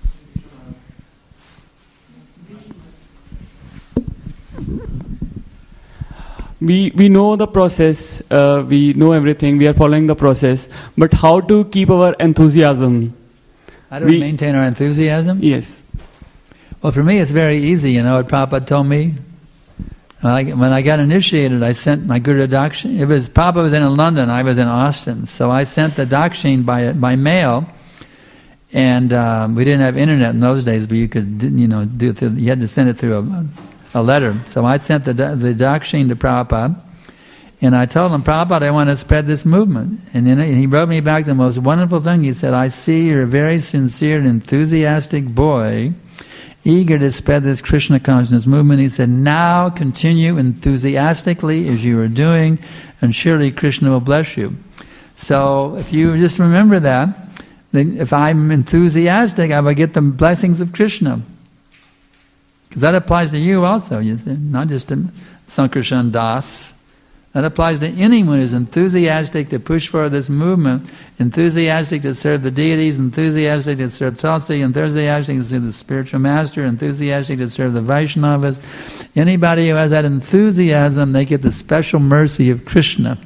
We we know the process, uh, we know everything, we are following the process, but how to keep our enthusiasm? How do we, we maintain our enthusiasm? Yes. Well, for me it's very easy, you know what Prabhupada told me? When I, when I got initiated, I sent my Guru Dakshin. It was, Prabhupada was in London, I was in Austin, so I sent the Dakshin by by mail, and um, we didn't have internet in those days, but you could, you know, do it through, you had to send it through a a letter. So I sent the the Dakshin to Prabhupada, and I told him, Prabhupada, I want to spread this movement. And then he wrote me back the most wonderful thing. He said, I see you're a very sincere and enthusiastic boy, eager to spread this Krishna consciousness movement. He said, now continue enthusiastically as you are doing, and surely Krishna will bless you. So if you just remember that, then if I'm enthusiastic, I will get the blessings of Krishna. Because that applies to you also, you see, not just to Sankarshan Das, That applies to anyone who's enthusiastic to push for this movement, enthusiastic to serve the deities, enthusiastic to serve Tulsi, enthusiastic to serve the spiritual master, enthusiastic to serve the Vaishnavas. Anybody who has that enthusiasm, they get the special mercy of Krishna.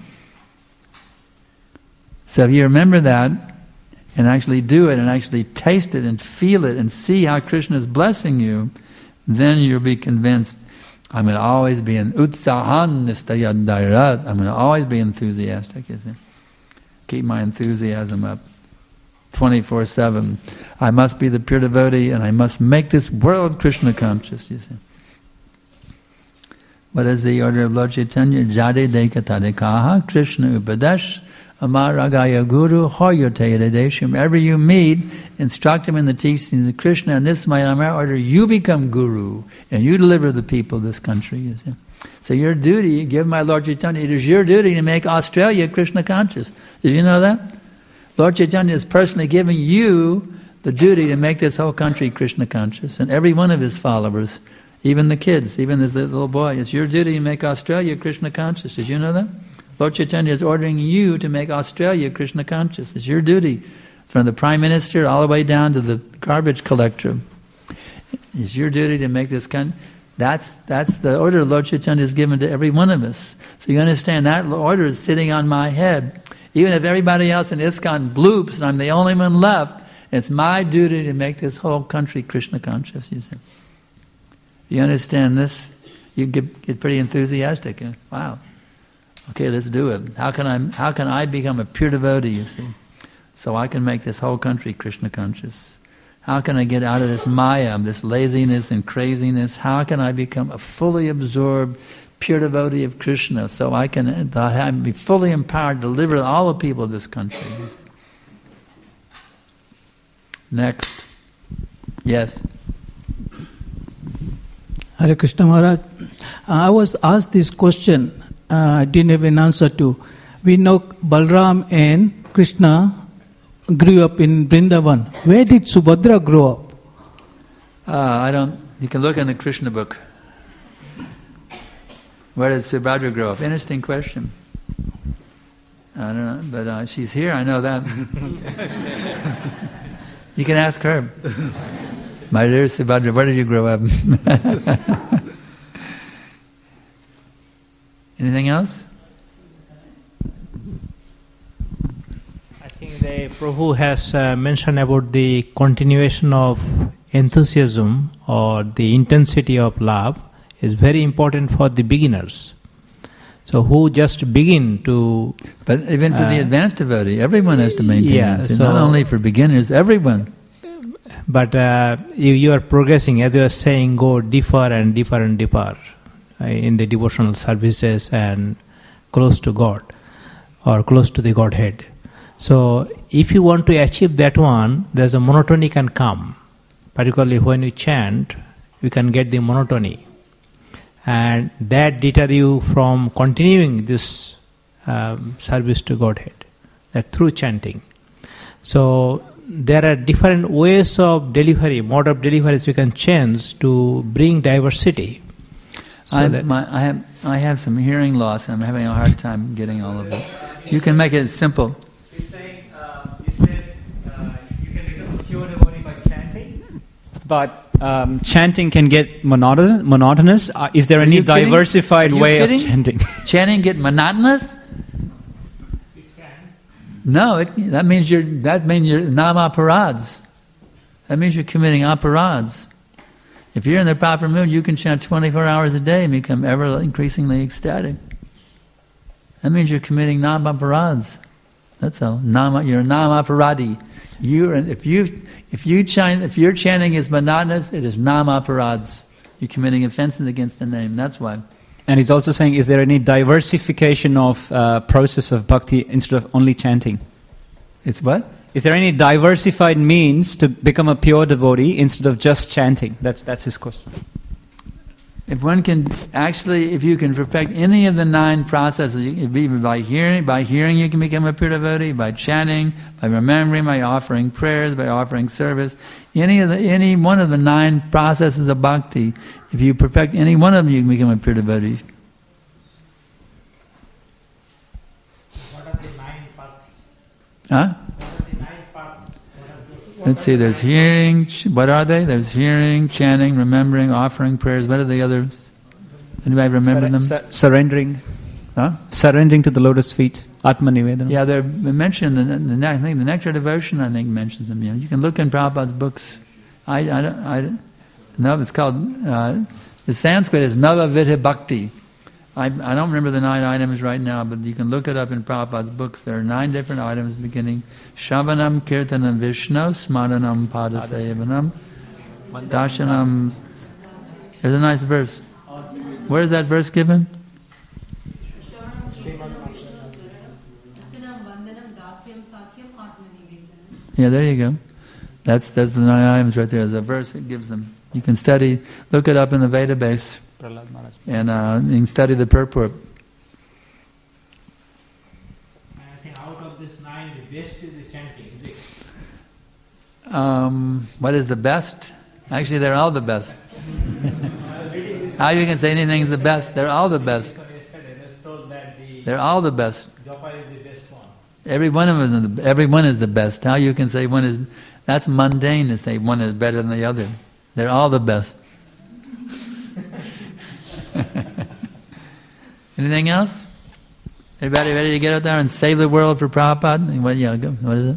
So if you remember that, and actually do it, and actually taste it, and feel it, and see how Krishna is blessing you, then you'll be convinced, I'm going to always be in utsahan nistayadairat. I'm going to always be enthusiastic, you see. Keep my enthusiasm up twenty-four seven. I must be the pure devotee, and I must make this world Krishna conscious, you see. What is the order of Lord Chaitanya? Jade dekatadekaha Krishna upadesh amaragaya guru hoyote. Wherever you meet, instruct him in the teachings of Krishna, and this is my Amar order, you become guru, and you deliver the people of this country, you see. So your duty, give my Lord Chaitanya, it is your duty to make Australia Krishna conscious. Did you know that? Lord Chaitanya is personally giving you the duty to make this whole country Krishna conscious, and every one of his followers, even the kids, even this little boy, it's your duty to make Australia Krishna conscious. Did you know that? Lord Chaitanya is ordering you to make Australia Krishna conscious. It's your duty, from the Prime Minister all the way down to the garbage collector. It's your duty to make this country. That's that's the order Lord Chaitanya has given to every one of us. So you understand that order is sitting on my head. Even if everybody else in ISKCON bloops and I'm the only one left, it's my duty to make this whole country Krishna conscious. You see. You understand this? You get get pretty enthusiastic. Wow. Okay, let's do it. How can I how can I become a pure devotee, you see? So I can make this whole country Krishna conscious. How can I get out of this maya, this laziness and craziness? How can I become a fully absorbed, pure devotee of Krishna, so I can be fully empowered to deliver all the people of this country? Next. Yes. Hare Krishna Maharaj. I was asked this question, uh, I didn't have an answer to. We know Balram and Krishna grew up in Vrindavan. Where did Subhadra grow up? Uh, I don't, you can look in the Krishna book. Where did Subhadra grow up? Interesting question. I don't know, but uh, she's here, I know that. You can ask her. My dear Subhadra, where did you grow up? Anything else? I think the Prabhu has uh, mentioned about the continuation of enthusiasm or the intensity of love is very important for the beginners. So who just begin to... But even for uh, the advanced devotee, everyone has to maintain yeah, it. So not only for beginners, everyone. But uh, you, you are progressing, as you are saying, go deeper and deeper and deeper uh, in the devotional services and close to God or close to the Godhead. So if you want to achieve that one, there's a monotony can come. Particularly when you chant, you can get the monotony. And that deter you from continuing this um, service to Godhead, that through chanting. So there are different ways of delivery, mode of deliveries you can change to bring diversity. So I, that my, I have I have some hearing loss. I'm having a hard time getting all of it. You can make it simple. He's saying, uh, you said uh, you can become a pure devotee by chanting, but um, chanting can get monotonous. monotonous. Uh, is there Are any you kidding? diversified Are you way kidding? of chanting? Chanting get monotonous? it can. No, it, that means you're that means you're nam-aparads. That means you're committing aparads. If you're in the proper mood, you can chant twenty-four hours a day and become ever increasingly ecstatic. That means you're committing nam-aparads. That's all. Nama, you're a nam-aparadi. You're if you if you chant if your chanting is monotonous, it is nam-aparads. You're committing offenses against the name. That's why. And he's also saying, is there any diversification of uh, process of bhakti instead of only chanting? It's what? Is there any diversified means to become a pure devotee instead of just chanting? That's that's his question. If one can actually, if you can perfect any of the nine processes, even by hearing, by hearing you can become a pure devotee, by chanting, by remembering, by offering prayers, by offering service, any of the any one of the nine processes of bhakti, if you perfect any one of them, you can become a pure devotee. Huh? Let's see, there's hearing, ch- what are they? There's hearing, chanting, remembering, offering, prayers. What are the others? Anybody remember Surre- them? sur- surrendering. Huh? Surrendering to the lotus feet. Atma Nivedana. Yeah, they're mentioned in the, the, ne- I think the Nectar Devotion, I think, mentions them. You know, you can look in Prabhupada's books. I, I don't, I don't no, it's called, uh, the Sanskrit is Navavidha Bhakti. I, I don't remember the nine items right now, but you can look it up in Prabhupada's books. There are nine different items beginning Shavanam, Kirtanam, Vishnu, Smaranam, Padasevanam, Dashanam. There's a nice verse. Where is that verse given? Yeah, there you go. That's that's the nine items right there. There's a verse that gives them. You can study, look it up in the Veda base, and uh, you can study the purport. I think out of this nine, the best is the chanting, is it? Um, what is the best? Actually, they're all the best. How you can say anything is the best? They're all the best. They're all the best. Every one of them is the, every one is the best. How you can say one is, that's mundane to say one is better than the other. They're all the best. Anything else? Everybody ready to get out there and save the world for Prabhupada? What, yeah, go. What is it?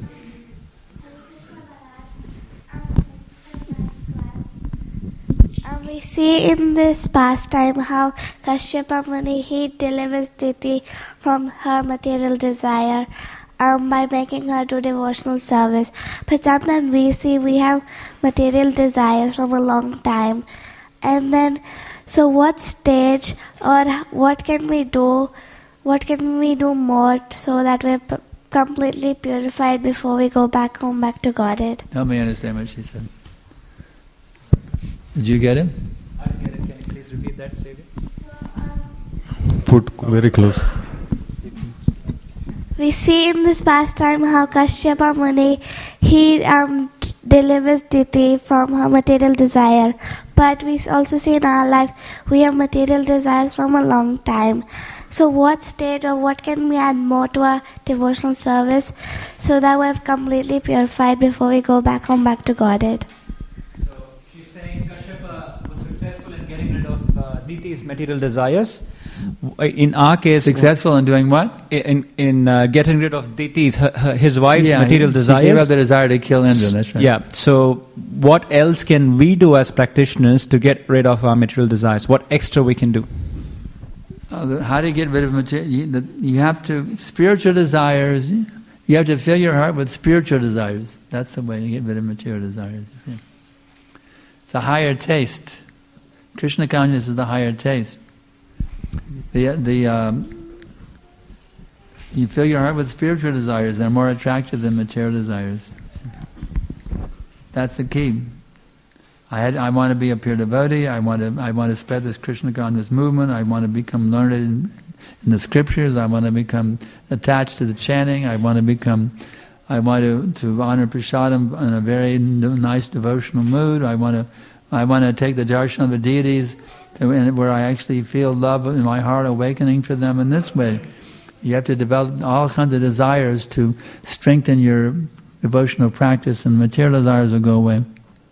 Um, we see in this pastime how Kashyapa Muni, he delivers Diti from her material desire um, by making her do devotional service. But sometimes we see we have material desires from a long time. And then, so what stage or what can we do, what can we do more so that we're p- completely purified before we go back home, back to Godhead? Help me understand what she said. Did you get it? I didn't get it. Can you please repeat that, Savior? Put very close. We see in this pastime how Kashyapa Muni, he um, delivers Diti from her material desire. But we also see in our life, we have material desires from a long time. So what stage or what can we add more to our devotional service so that we're completely purified before we go back home, back to Godhead? So she's saying Kashyapa was successful in getting rid of uh, Diti's material desires. In our case, successful in doing what? In in uh, getting rid of Diti's, her, her, his wife's yeah, material he, desires. He gave up the desire to kill Indra. That's right. Yeah. So, what else can we do as practitioners to get rid of our material desires? What extra we can do? Uh, the, how do you get rid of material? You, the, you have to spiritual desires. You have to fill your heart with spiritual desires. That's the way you get rid of material desires. You see, it's a higher taste. Krishna consciousness is the higher taste. The the um, you fill your heart with spiritual desires; they're more attractive than material desires. That's the key. I had I want to be a pure devotee. I want to I want to spread this Krishna consciousness movement. I want to become learned in, in the scriptures. I want to become attached to the chanting. I want to become. I want to, to honor Prasadam in a very nice devotional mood. I want to I want to take the darshan of the deities. And where I actually feel love in my heart awakening for them in this way. You have to develop all kinds of desires to strengthen your devotional practice, and material desires will go away.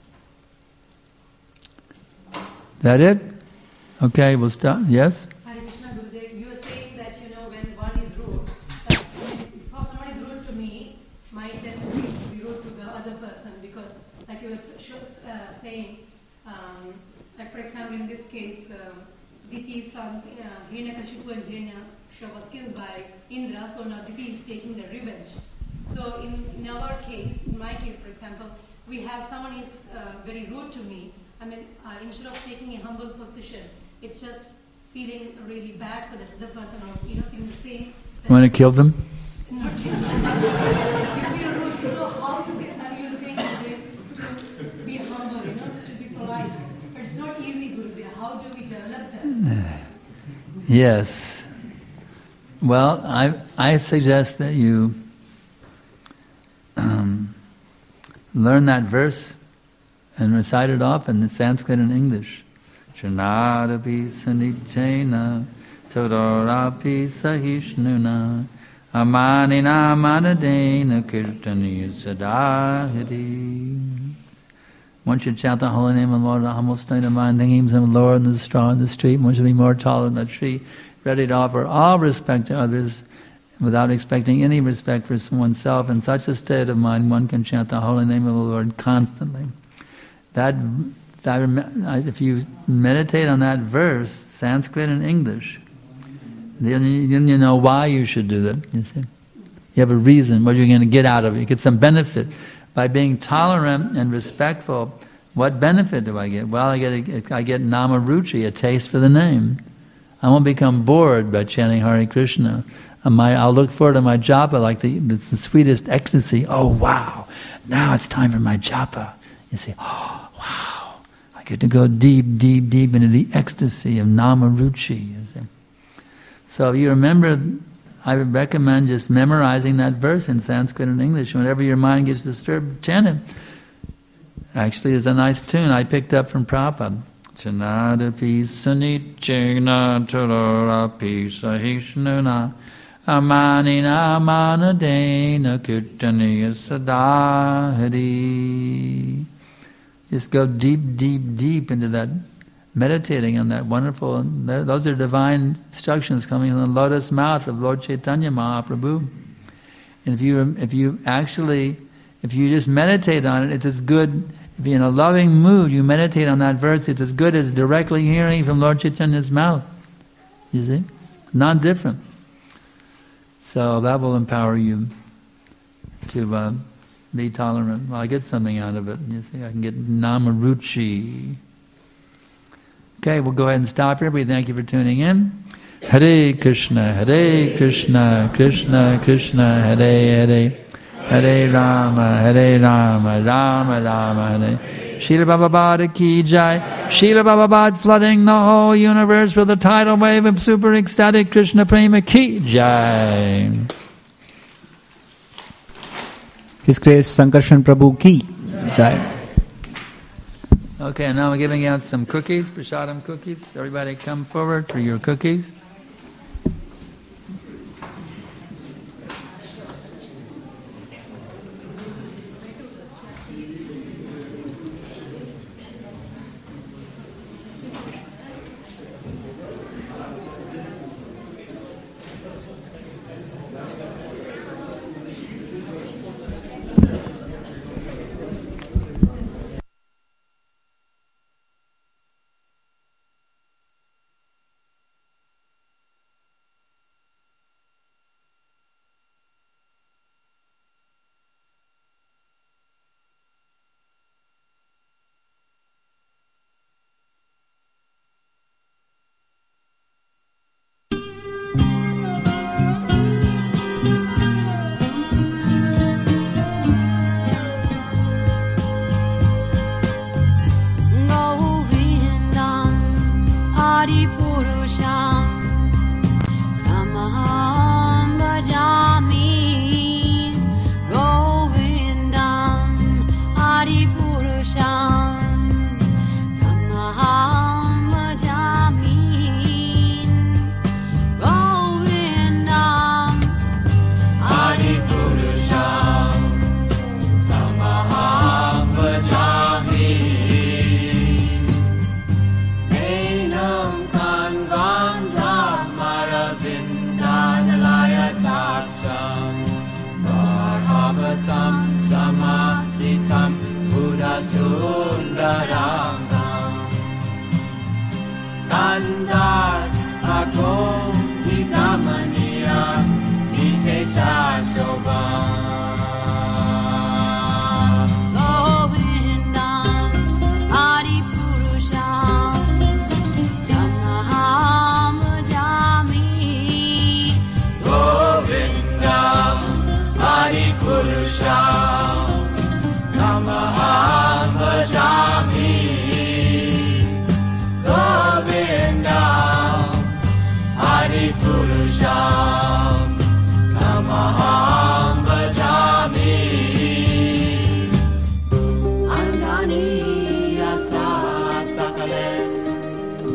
That it? Okay, we'll stop. Yes? Hare Krishna, Gurudev, you were saying that, you know, when one is rude, that if someone is rude to me, my tendency is to be rude to the other person, because, like you were uh, saying, um, like for example, in this case, um, Diti's sons, uh, Hiranyakashipu and Hiranyasha was killed by Indra, so now Diti is taking the revenge. So in, in our case, in my case, for example, we have someone is uh, very rude to me. I mean, uh, instead of taking a humble position, it's just feeling really bad for the other person, or you know, feeling the same. You want to kill them? Not kill them. You feel rude. So how to get? Are you saying to be humble, you know, to be polite? But it's not easy, Gurudev. How do we develop that? Yes. Well, I I suggest that you um, learn that verse and recite it often in Sanskrit and English. Chanadapi sanijjena chodorapi sahishnuna Amanina manadena kirtaniya sadahiti. One should chant the holy name of the Lord in a humble state of mind, thinking of the Lord in the straw in the street. One should be more tolerant than a tree, ready to offer all respect to others without expecting any respect for oneself. In such a state of mind, one can chant the holy name of the Lord constantly. That, that if you meditate on that verse, Sanskrit and English, then you, then you know why you should do that. You see, you have a reason. What you're going to get out of it. You get some benefit by being tolerant and respectful. What benefit do I get? Well, I get a, I get namaruchi, a taste for the name. I won't become bored by chanting Hare Krishna. My, I'll look forward to my japa like the, the, the sweetest ecstasy. Oh wow! Now it's time for my japa. You see, oh wow! I get to go deep, deep, deep into the ecstasy of namaruchi. You see. So if you remember, I would recommend just memorizing that verse in Sanskrit and English. Whenever your mind gets disturbed, chant it. Actually, there's a nice tune I picked up from Prabhupada. Chanadapi sunichena tarapi sahishnuna amanina manadena kirtaniya sadahari. Just go deep, deep, deep into that, meditating on that wonderful, those are divine instructions coming from the lotus mouth of Lord Chaitanya Mahaprabhu. And if you if you actually, if you just meditate on it, it's as good, if you're in a loving mood, you meditate on that verse, it's as good as directly hearing from Lord Chaitanya's mouth. You see? Not different. So that will empower you to uh, be tolerant. Well, I get something out of it. You see, I can get namaruchi. Okay, we'll go ahead and stop here. We thank you for tuning in. Hare Krishna, Hare Krishna, Krishna Krishna, Hare Hare, Hare Rama, Hare Rama, Rama Rama, Hare. Srila Prabhupada ki jai. Srila Prabhupada flooding the whole universe with a tidal wave of super ecstatic Krishna prema ki jai. His Grace Sankarshan Prabhu ki jai. Okay, now we're giving out some cookies, prasadam cookies. Everybody come forward for your cookies.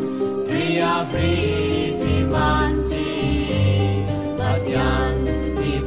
Priti manti, pasyanti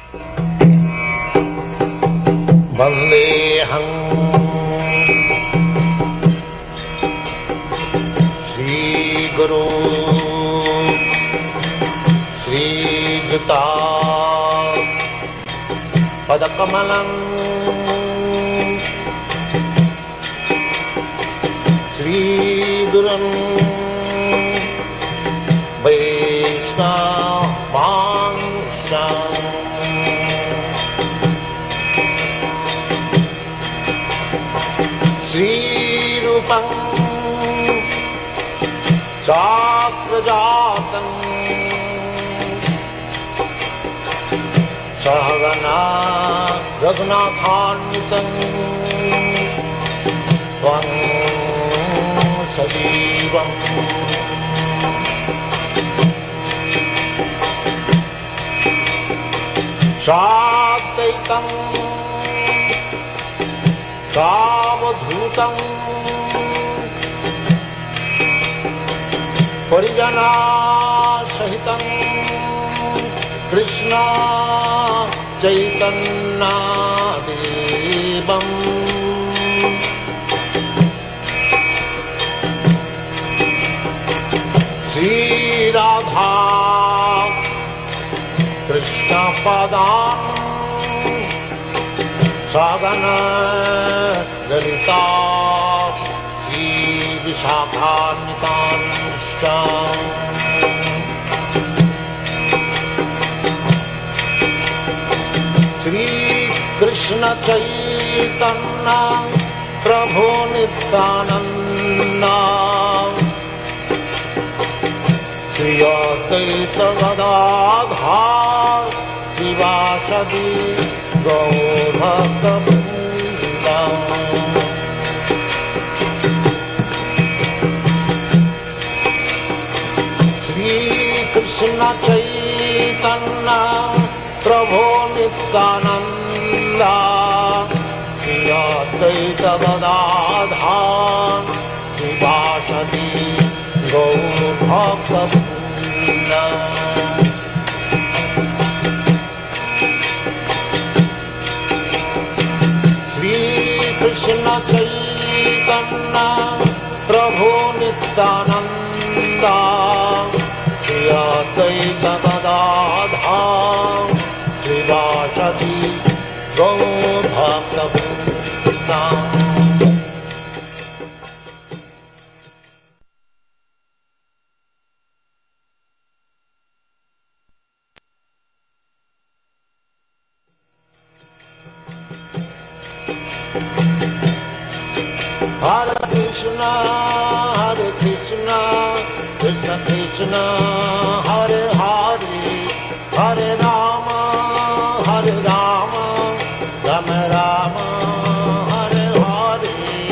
वन्देऽहं श्रीगुरो श्रीयुता पदकमलं श्रीगुरुं वैष्णवांश्च श्रीरूपं चाक्रजातं सहगना रघुनाथान्वितं त्वं सजीवम् साद्वैतं सावधूतं परिजनासहितं कृष्ण चैतन्यदेवम् श्रीराधा कृष्णपदान् सगन ललिता श्रीविशाखान्वितांश्च श्रीकृष्ण चैतन्य प्रभु नित्यानन्द श्री अद्वैत गदाधर शिवासदि गौरभक्तवृन्द श्रीकृष्ण चैतन्य प्रभु नित्यानन्द श्री अद्वैत गदाधर शिवासदि गौरभक्तवृन्द श्रीकृष्ण चैतन्य प्रभु Nityanand Shri Advaita Gadadhar श्रीवासदि गौरभक्तवृन्द Hare Krishna, Hare Krishna, Krishna Krishna, Hare Hare, Hare Rama, Hare Rama, Rama Rama, Hare Hare.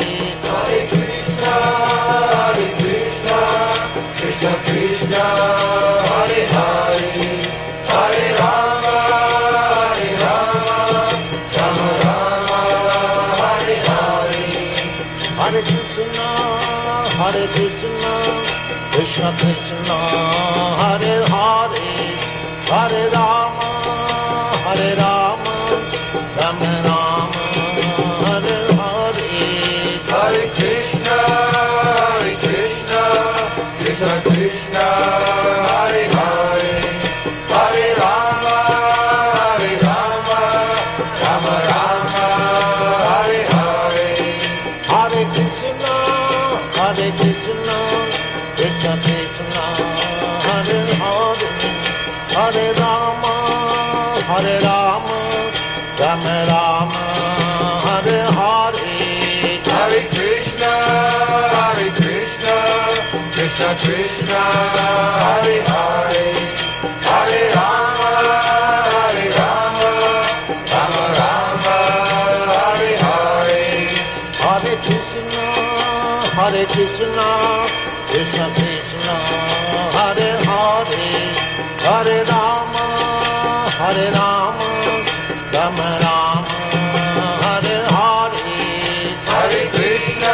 Hare Krishna, Hare Krishna, Krishna Krishna, Hare Hare, Hare Rama, Hare Rama, Rama Rama, Hare Hare. Hare Krishna, Hare Krishna, Krishna Krishna, Hare Hare, Hare Rama, Hare Rama, Rama Rama, Hare Hare. Hare Krishna, Hare Krishna, Krishna Krishna, Hare Hare, Hare Rama, Hare Rama, Rama Rama, Hare Hare. Hare Krishna, Hare Krishna, Krishna Krishna, Hare Hare, Hare Rama, Hare Rama, Rama Rama, Hare Hare. Hare Krishna, Hare Krishna, Krishna Krishna, Hare Hare, Hare Rama, Hare Rama, Rama Rama, Hare Hare. Hare Krishna, Hare Krishna, Krishna Krishna, Hare Hare, Hare Rama, Hare Rama, Rama Rama, Hare Hare. Hare Krishna,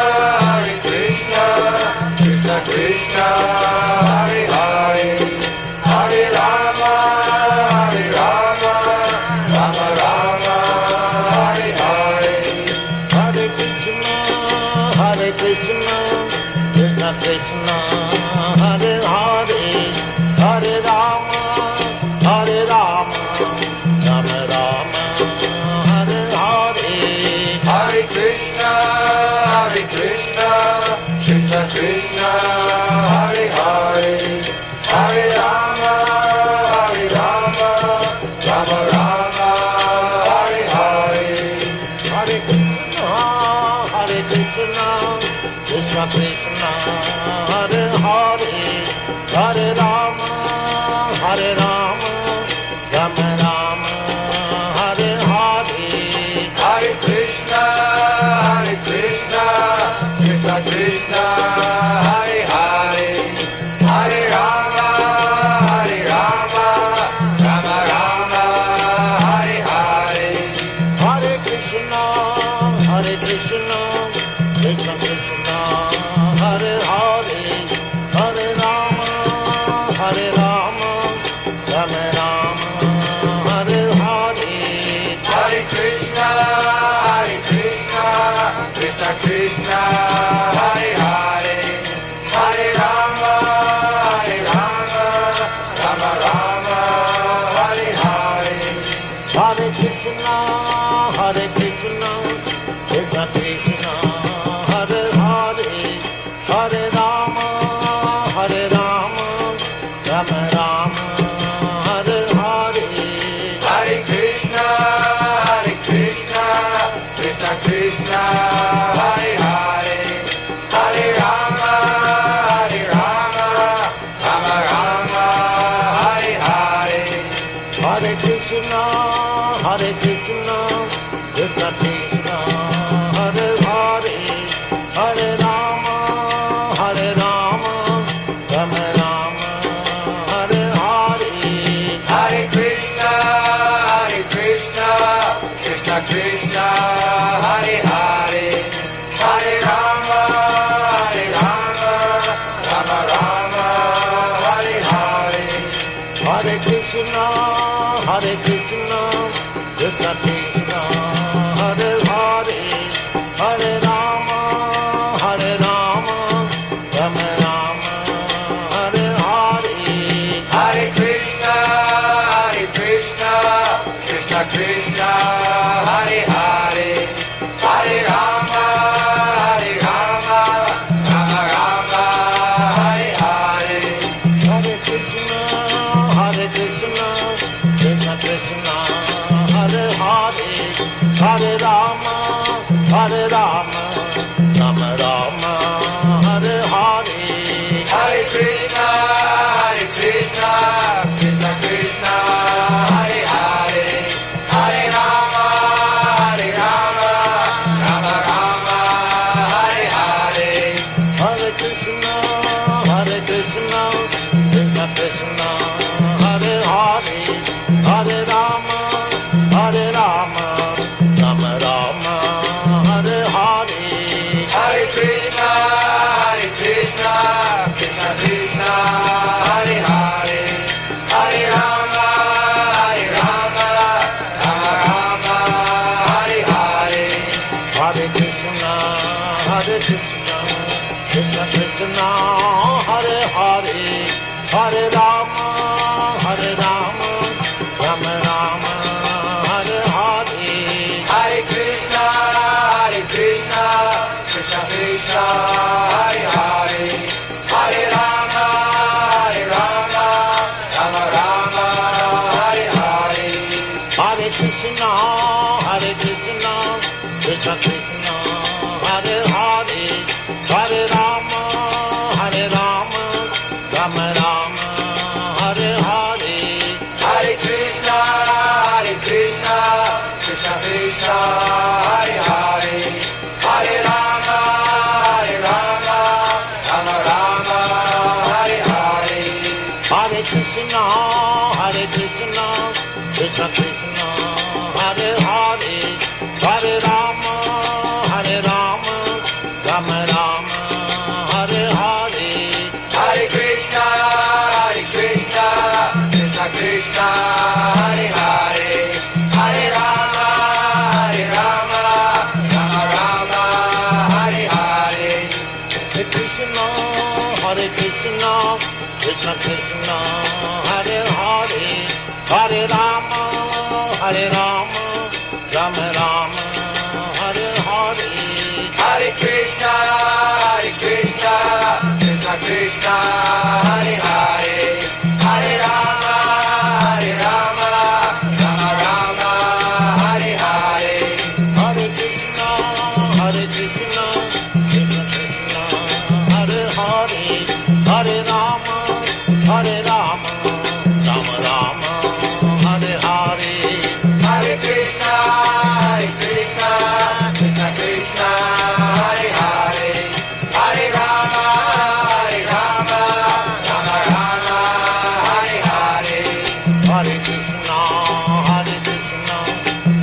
Hare Krishna, Krishna Krishna, Hare Hare, Hare Rama, Hare Rama, Hare Hare, Hare Rama, Hare Rama, Rama Rama, Hare Hare, Hare Krishna, Hare Krishna, Krishna Krishna, Hare Hare, Hare Rama, Hare Rama, Rama Rama, Hare Hare, Hare Krishna, Hare Krishna, Krishna Krishna, Hare Hare, Hare Rama, Hare Rama, Rama Rama, Hare Hare, Hare Krishna, Hare Krishna, Krishna Krishna, Hare Hare, Hare Rama, Hare Rama, Rama Rama, Hare Hare, Hare Krishna, Hare Krishna, Krishna Krishna, Hare Hare, Hare Rama, Hare Rama, Rama Rama, Hare Hare, Hare Krishna, Hare Krishna, Krishna Krishna, Hare Hare, Hare Rama, Hare Rama, Rama Rama, Hare Hare, Hare Krishna, Hare Krishna, Krishna Krishna, Hare Hare, Hare Rama, Hare Rama, Rama Rama, Hare Hare, Hare Krishna, Hare Krishna, Krishna Krishna, Hare Hare, Hare Rama, Hare Rama, Rama Rama, Hare Hare, Hare Krishna, Hare Krishna, Krishna Krishna, Hare Hare, Hare Rama, Hare Rama, Rama Rama, Hare Hare, Hare Krishna, Hare Krishna, Krishna Krishna, Hare Hare, Hare Rama, Hare Rama, Rama Rama, Hare Hare, Hare Krishna, Hare Krishna, Krishna Krishna, Hare Hare, Hare Rama, Hare Rama, Rama Rama, Hare Hare, Hare Krishna, Hare Krishna, Krishna Krishna, Hare Hare, Hare Rama, Hare Rama, Rama Rama, Hare Hare, Hare Krishna, Hare Krishna, Krishna Krishna, Hare Hare, Hare Rama, Hare Rama, Rama Rama, Hare Hare, Hare Krishna, Hare Krishna, Krishna Krishna, Hare Hare, Hare Rama, Hare Rama, Rama Rama, Hare Hare, Hare Krishna, Hare Krishna, Krishna Krishna, Hare Hare, Hare Rama, Hare Rama, Rama Rama, Hare Hare, Hare Krishna, Hare Krishna, Krishna Krishna, Hare Hare, Hare Rama, Hare Rama, Rama Rama, Hare Hare, Hare Krishna, Hare Krishna, Krishna Krishna, Hare Hare, Hare Rama, Hare Rama, Rama Rama, Hare Hare, Hare Krishna, Hare Krishna, Krishna Krishna, Hare Hare, Hare Rama, Hare Rama, Rama Rama, Hare Hare, Hare Krishna, Hare Krishna, Krishna Krishna, Hare Hare, Hare Rama, Hare Rama, Rama Rama, Hare Hare, Hare Krishna, Hare Krishna, Krishna Krishna, Hare Hare, Hare Rama, Hare Rama, Rama Rama, Hare Hare, Hare Krishna, Hare Krishna, Krishna Krishna, Hare Hare, Hare Rama, Hare Rama, Rama Rama, Hare Hare, Hare Krishna, Hare Krishna, Krishna Krishna, Hare Hare, Hare Rama, Hare Rama, Rama Rama, Hare Hare, Hare Krishna, Hare Krishna, Krishna Krishna, Hare Hare.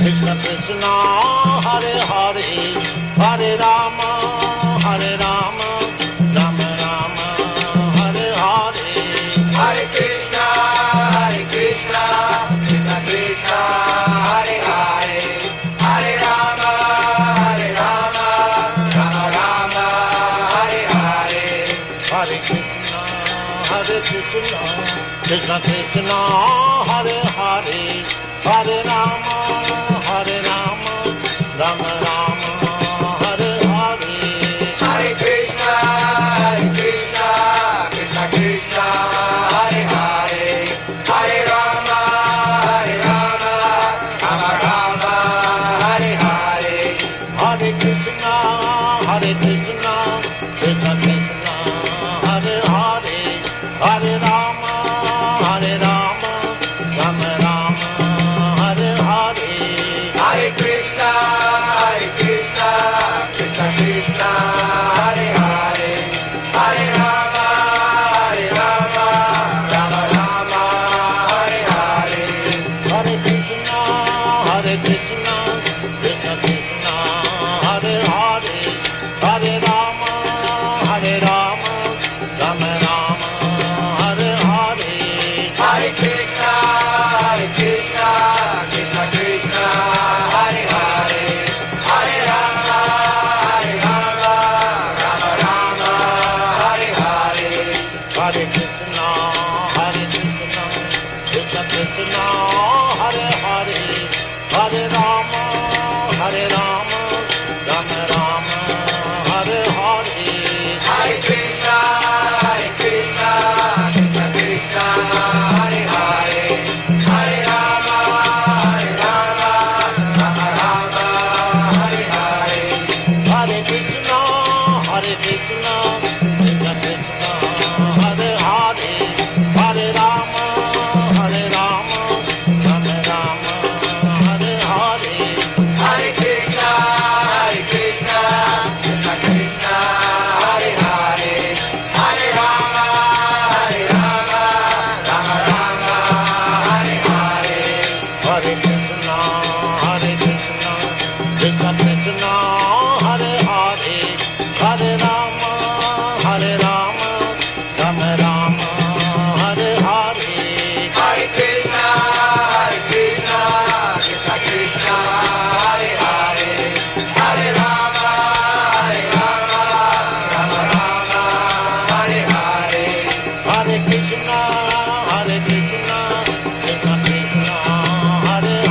Krishna Krishna, Hare Hare, Hare Rama, Hare Rama, Rama Rama, Hare Hare, Hare Krishna, Hare Krishna, Krishna Krishna, Hare Hare, Hare Rama, Hare Rama, Rama Rama, Hare Hare, Hare Krishna, Hare Krishna, Krishna Krishna, Hare Hare, Hare Rama, Hare Rama, Rama Rama, Hare Hare, Hare Krishna, Hare Krishna, Krishna Krishna, Hare Hare, Hare Rama, Hare Rama, Rama Rama, Hare Hare, Hare Krishna, Hare Krishna, Krishna Krishna, Hare Hare, Hare Rama, Hare Rama, Rama Rama, Hare Hare, Hare Krishna, Hare Krishna, Krishna Krishna, Hare Hare, Hare Rama, Hare Rama, Rama Rama, Hare Hare, Hare Krishna, Hare Krishna, Krishna Krishna, Hare Hare, Hare Rama, Hare Rama, Rama Rama, Hare Hare, Hare Krishna, Hare Krishna, Krishna Krishna, Hare Hare, Hare Rama, Hare Rama, Rama Rama, Hare Hare, Hare Krishna, Hare Krishna, Krishna Krishna, Hare Hare, Hare Rama, Hare Rama, Rama Rama, Hare Hare, Hare Krishna, Hare Krishna, Krishna Krishna, Hare Hare, Hare Rama, Hare Rama, Rama Rama, Hare Hare, Hare Krishna, Hare Krishna, Krishna Krishna, Hare Hare, Hare Rama, Hare Rama, Rama Rama, Hare Hare, Hare Krishna, Hare Krishna, Krishna Krishna, Hare Hare, Hare Rama, Hare Rama, Rama Rama, Hare Hare, Hare Krishna, Hare Krishna, Krishna Krishna, Hare Hare, Hare Rama, Hare Rama, Rama Rama, Hare Hare, Hare Krishna, Hare Krishna, Krishna Krishna, Hare Hare, Hare Rama, Hare Rama, Rama Rama, Hare Hare, Hare Krishna, Hare Krishna, Krishna Krishna, Hare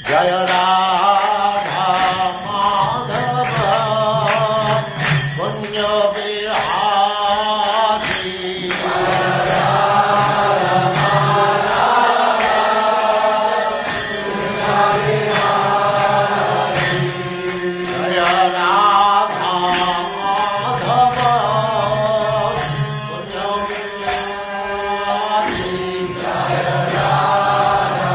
Jaya Radha Madhava Kunja Bihari Jaya Radha Madhava Kunja Bihari Jaya Radha Madhava Kunja Bihari Jaya Radha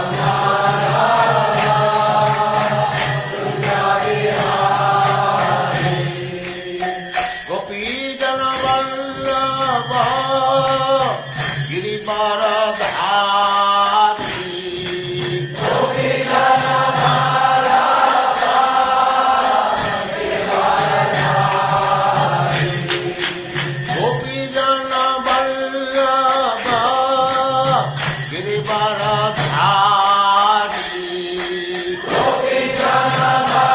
Gopi Jana Vallabha Girivaradhari Gopi Jana Vallabha Girivaradhari Gopi Jana Vallabha Girivaradhari Gopi Jana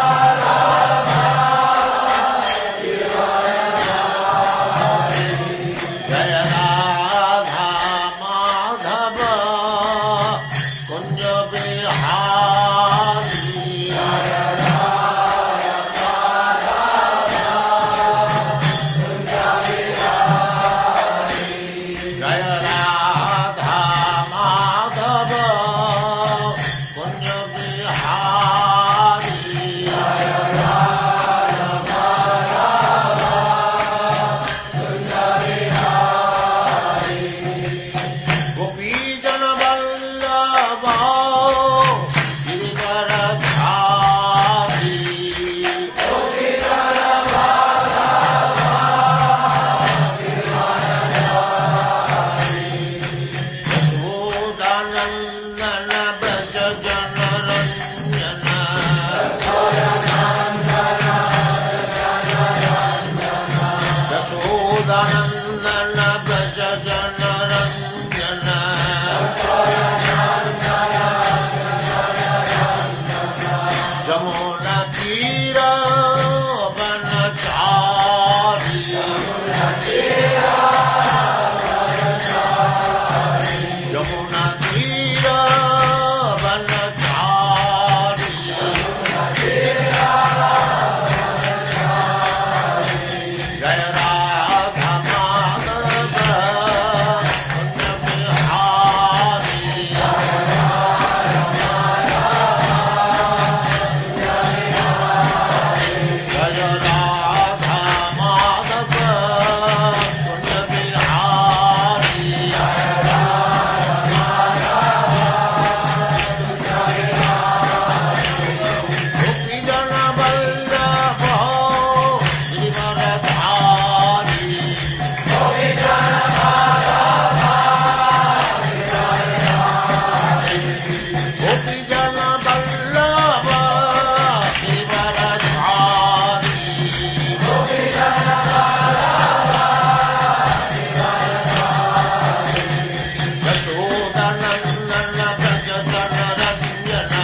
Jaya Radha Madhava Kunja Bihari Jaya Radha Madhava Kunja Bihari Jaya Radha Madhava Kunja Bihari Jaya Radha Madhava Kunja Bihari Gopi Jana Vallabha Girivaradhari Gopi Jana Vallabha Girivaradhari Yashodanandana Braja Jana Ranjana Yashodanandana Braja Jana Ranjana Jamuna Tira Vanachari Jamuna Tira Vanachari Jaya Radha Madhava Kunja Bihari Jaya Radha Madhava Kunja Bihari Gopi Jana Vallabha Girivaradhari Gopi Jana Vallabha Gopi Jana Vallabha Girivaradhari Gopi Jana Vallabha Yashodanandana Braja Jana Ranjana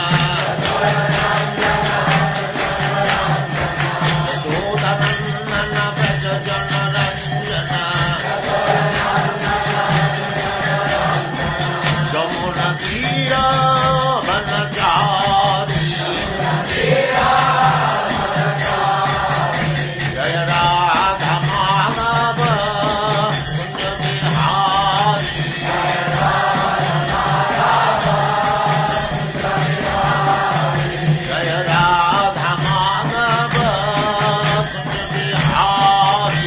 Yashodanandana Braja Jana Ranjana Jamuna Tira Vanachari Jaya Radha Madhava Kunja Bihari Jaya Radha Madhava Kunja Bihari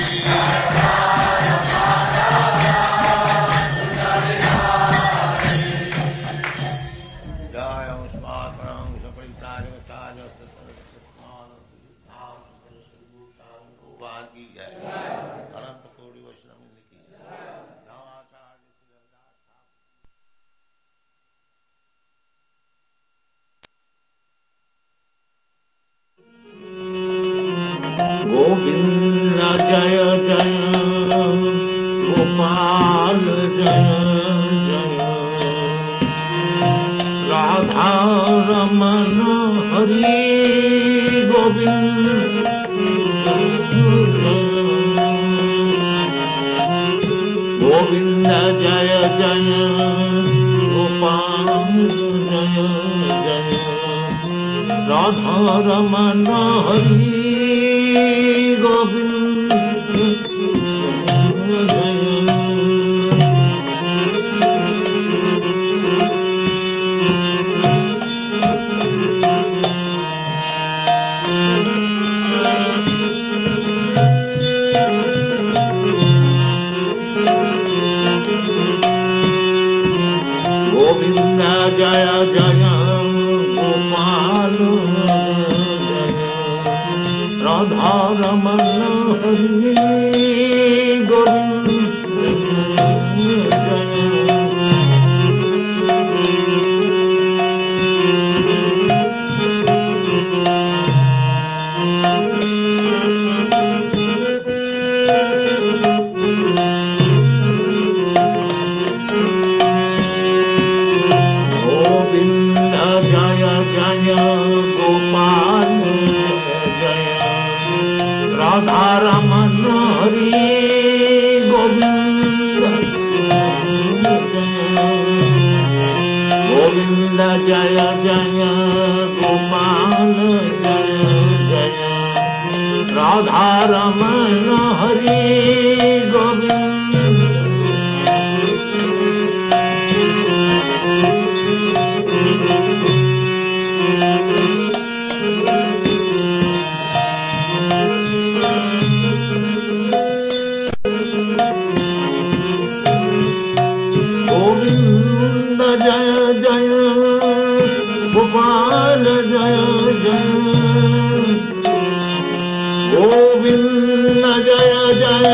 Jaya Usmakarang Saparitarya Vacharya Tasarasatman Nam Sarasatbhushan Bhuvan Ki Jai Anant Kodi Vaishnava Ki Jai Navacharya Govinda Jaya Jaya Gopal Jaya Jaya Radha Ramana Hari Govinda Govinda Jaya Jaya Gopal Jaya Jaya Radha Raman Hari Govind Govind जय जय गोपाल जय राधा रमन हरि गोविंद जय जय गोपाल जय जय राधा रमन हरि गोविंद गोविंद जय जय गोपाल जय जय गोविंद जय जय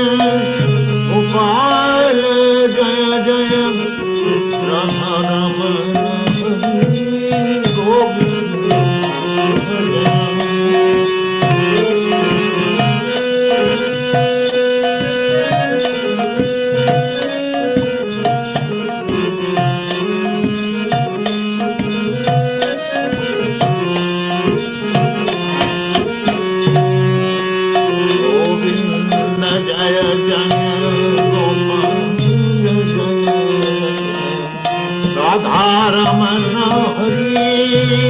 गोपाल जय जय राधा रमन हरि गोविंद रमन हरि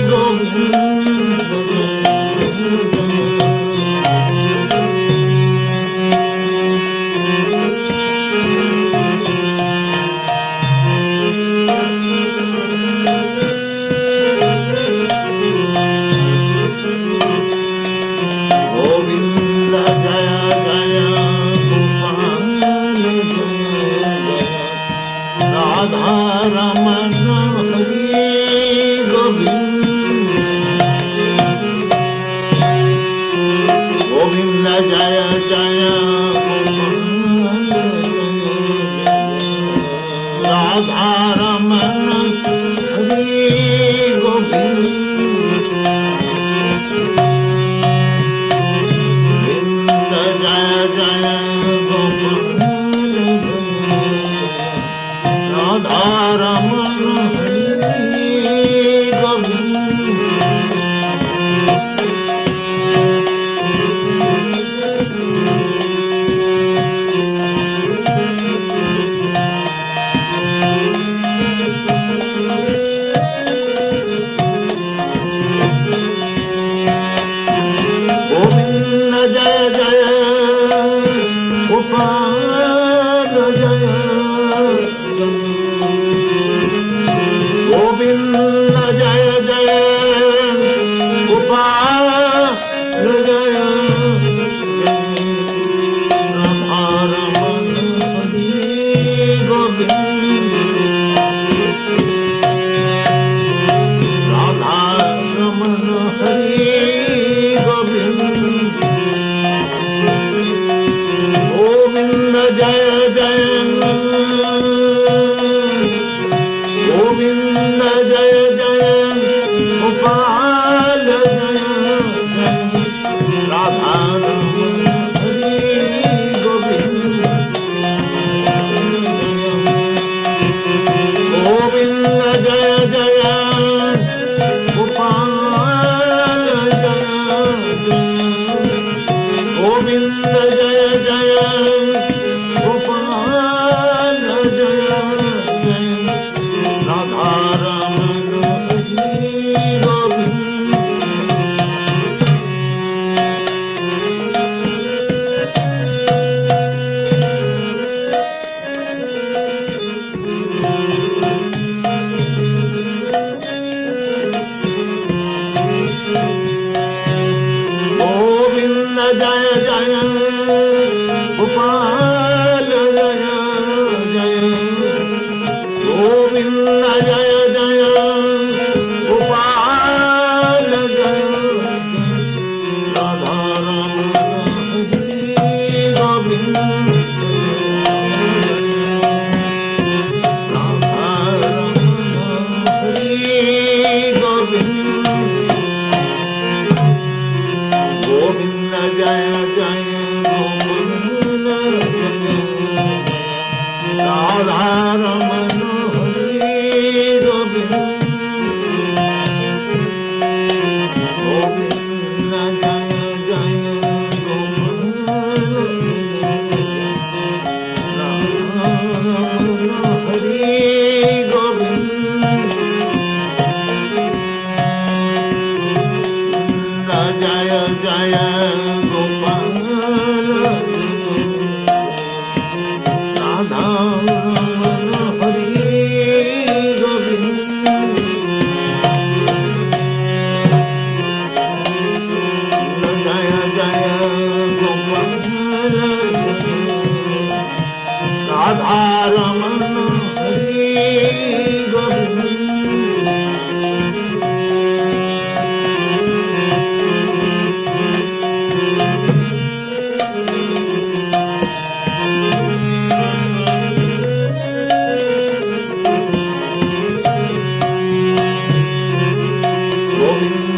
गोविंद जय जय गोपाल जय राधा रमन हरि गोविंद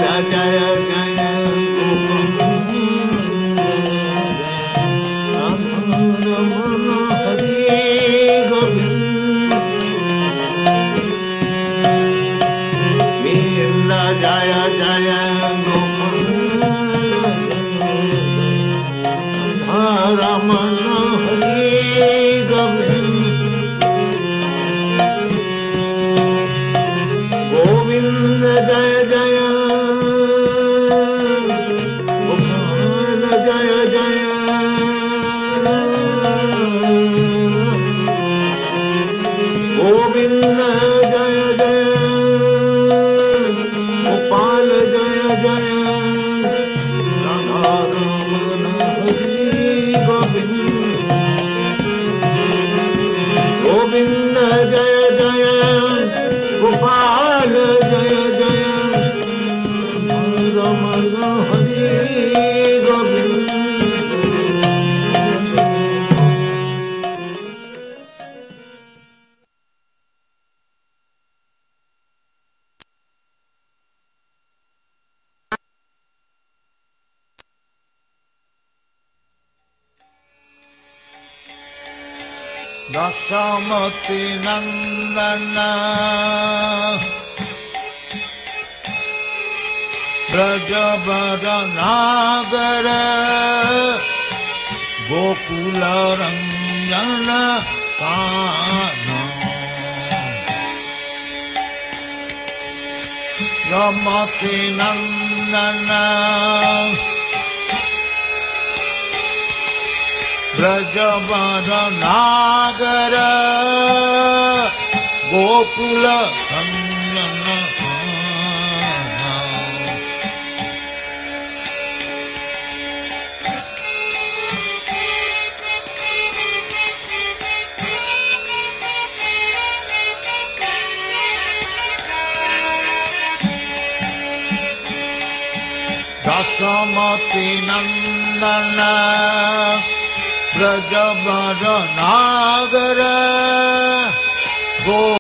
जय जय रमन हरि गोविंद जय जय रमन हरि गोविंद जय जय गोपाल जय जय गोविंद जय जय गोपाल जय जय राधा रमन हरि गोविंद गोविंद जय जय गोपाल जय जय रमन हरि गोविंद दशमति नंदन ब्रजवर नागर गोकुल रंजन कान्हा यमति नंदन ब्रजवर नागर गोकुल रंजन दशमति नंदन ब्रजवर नागर गो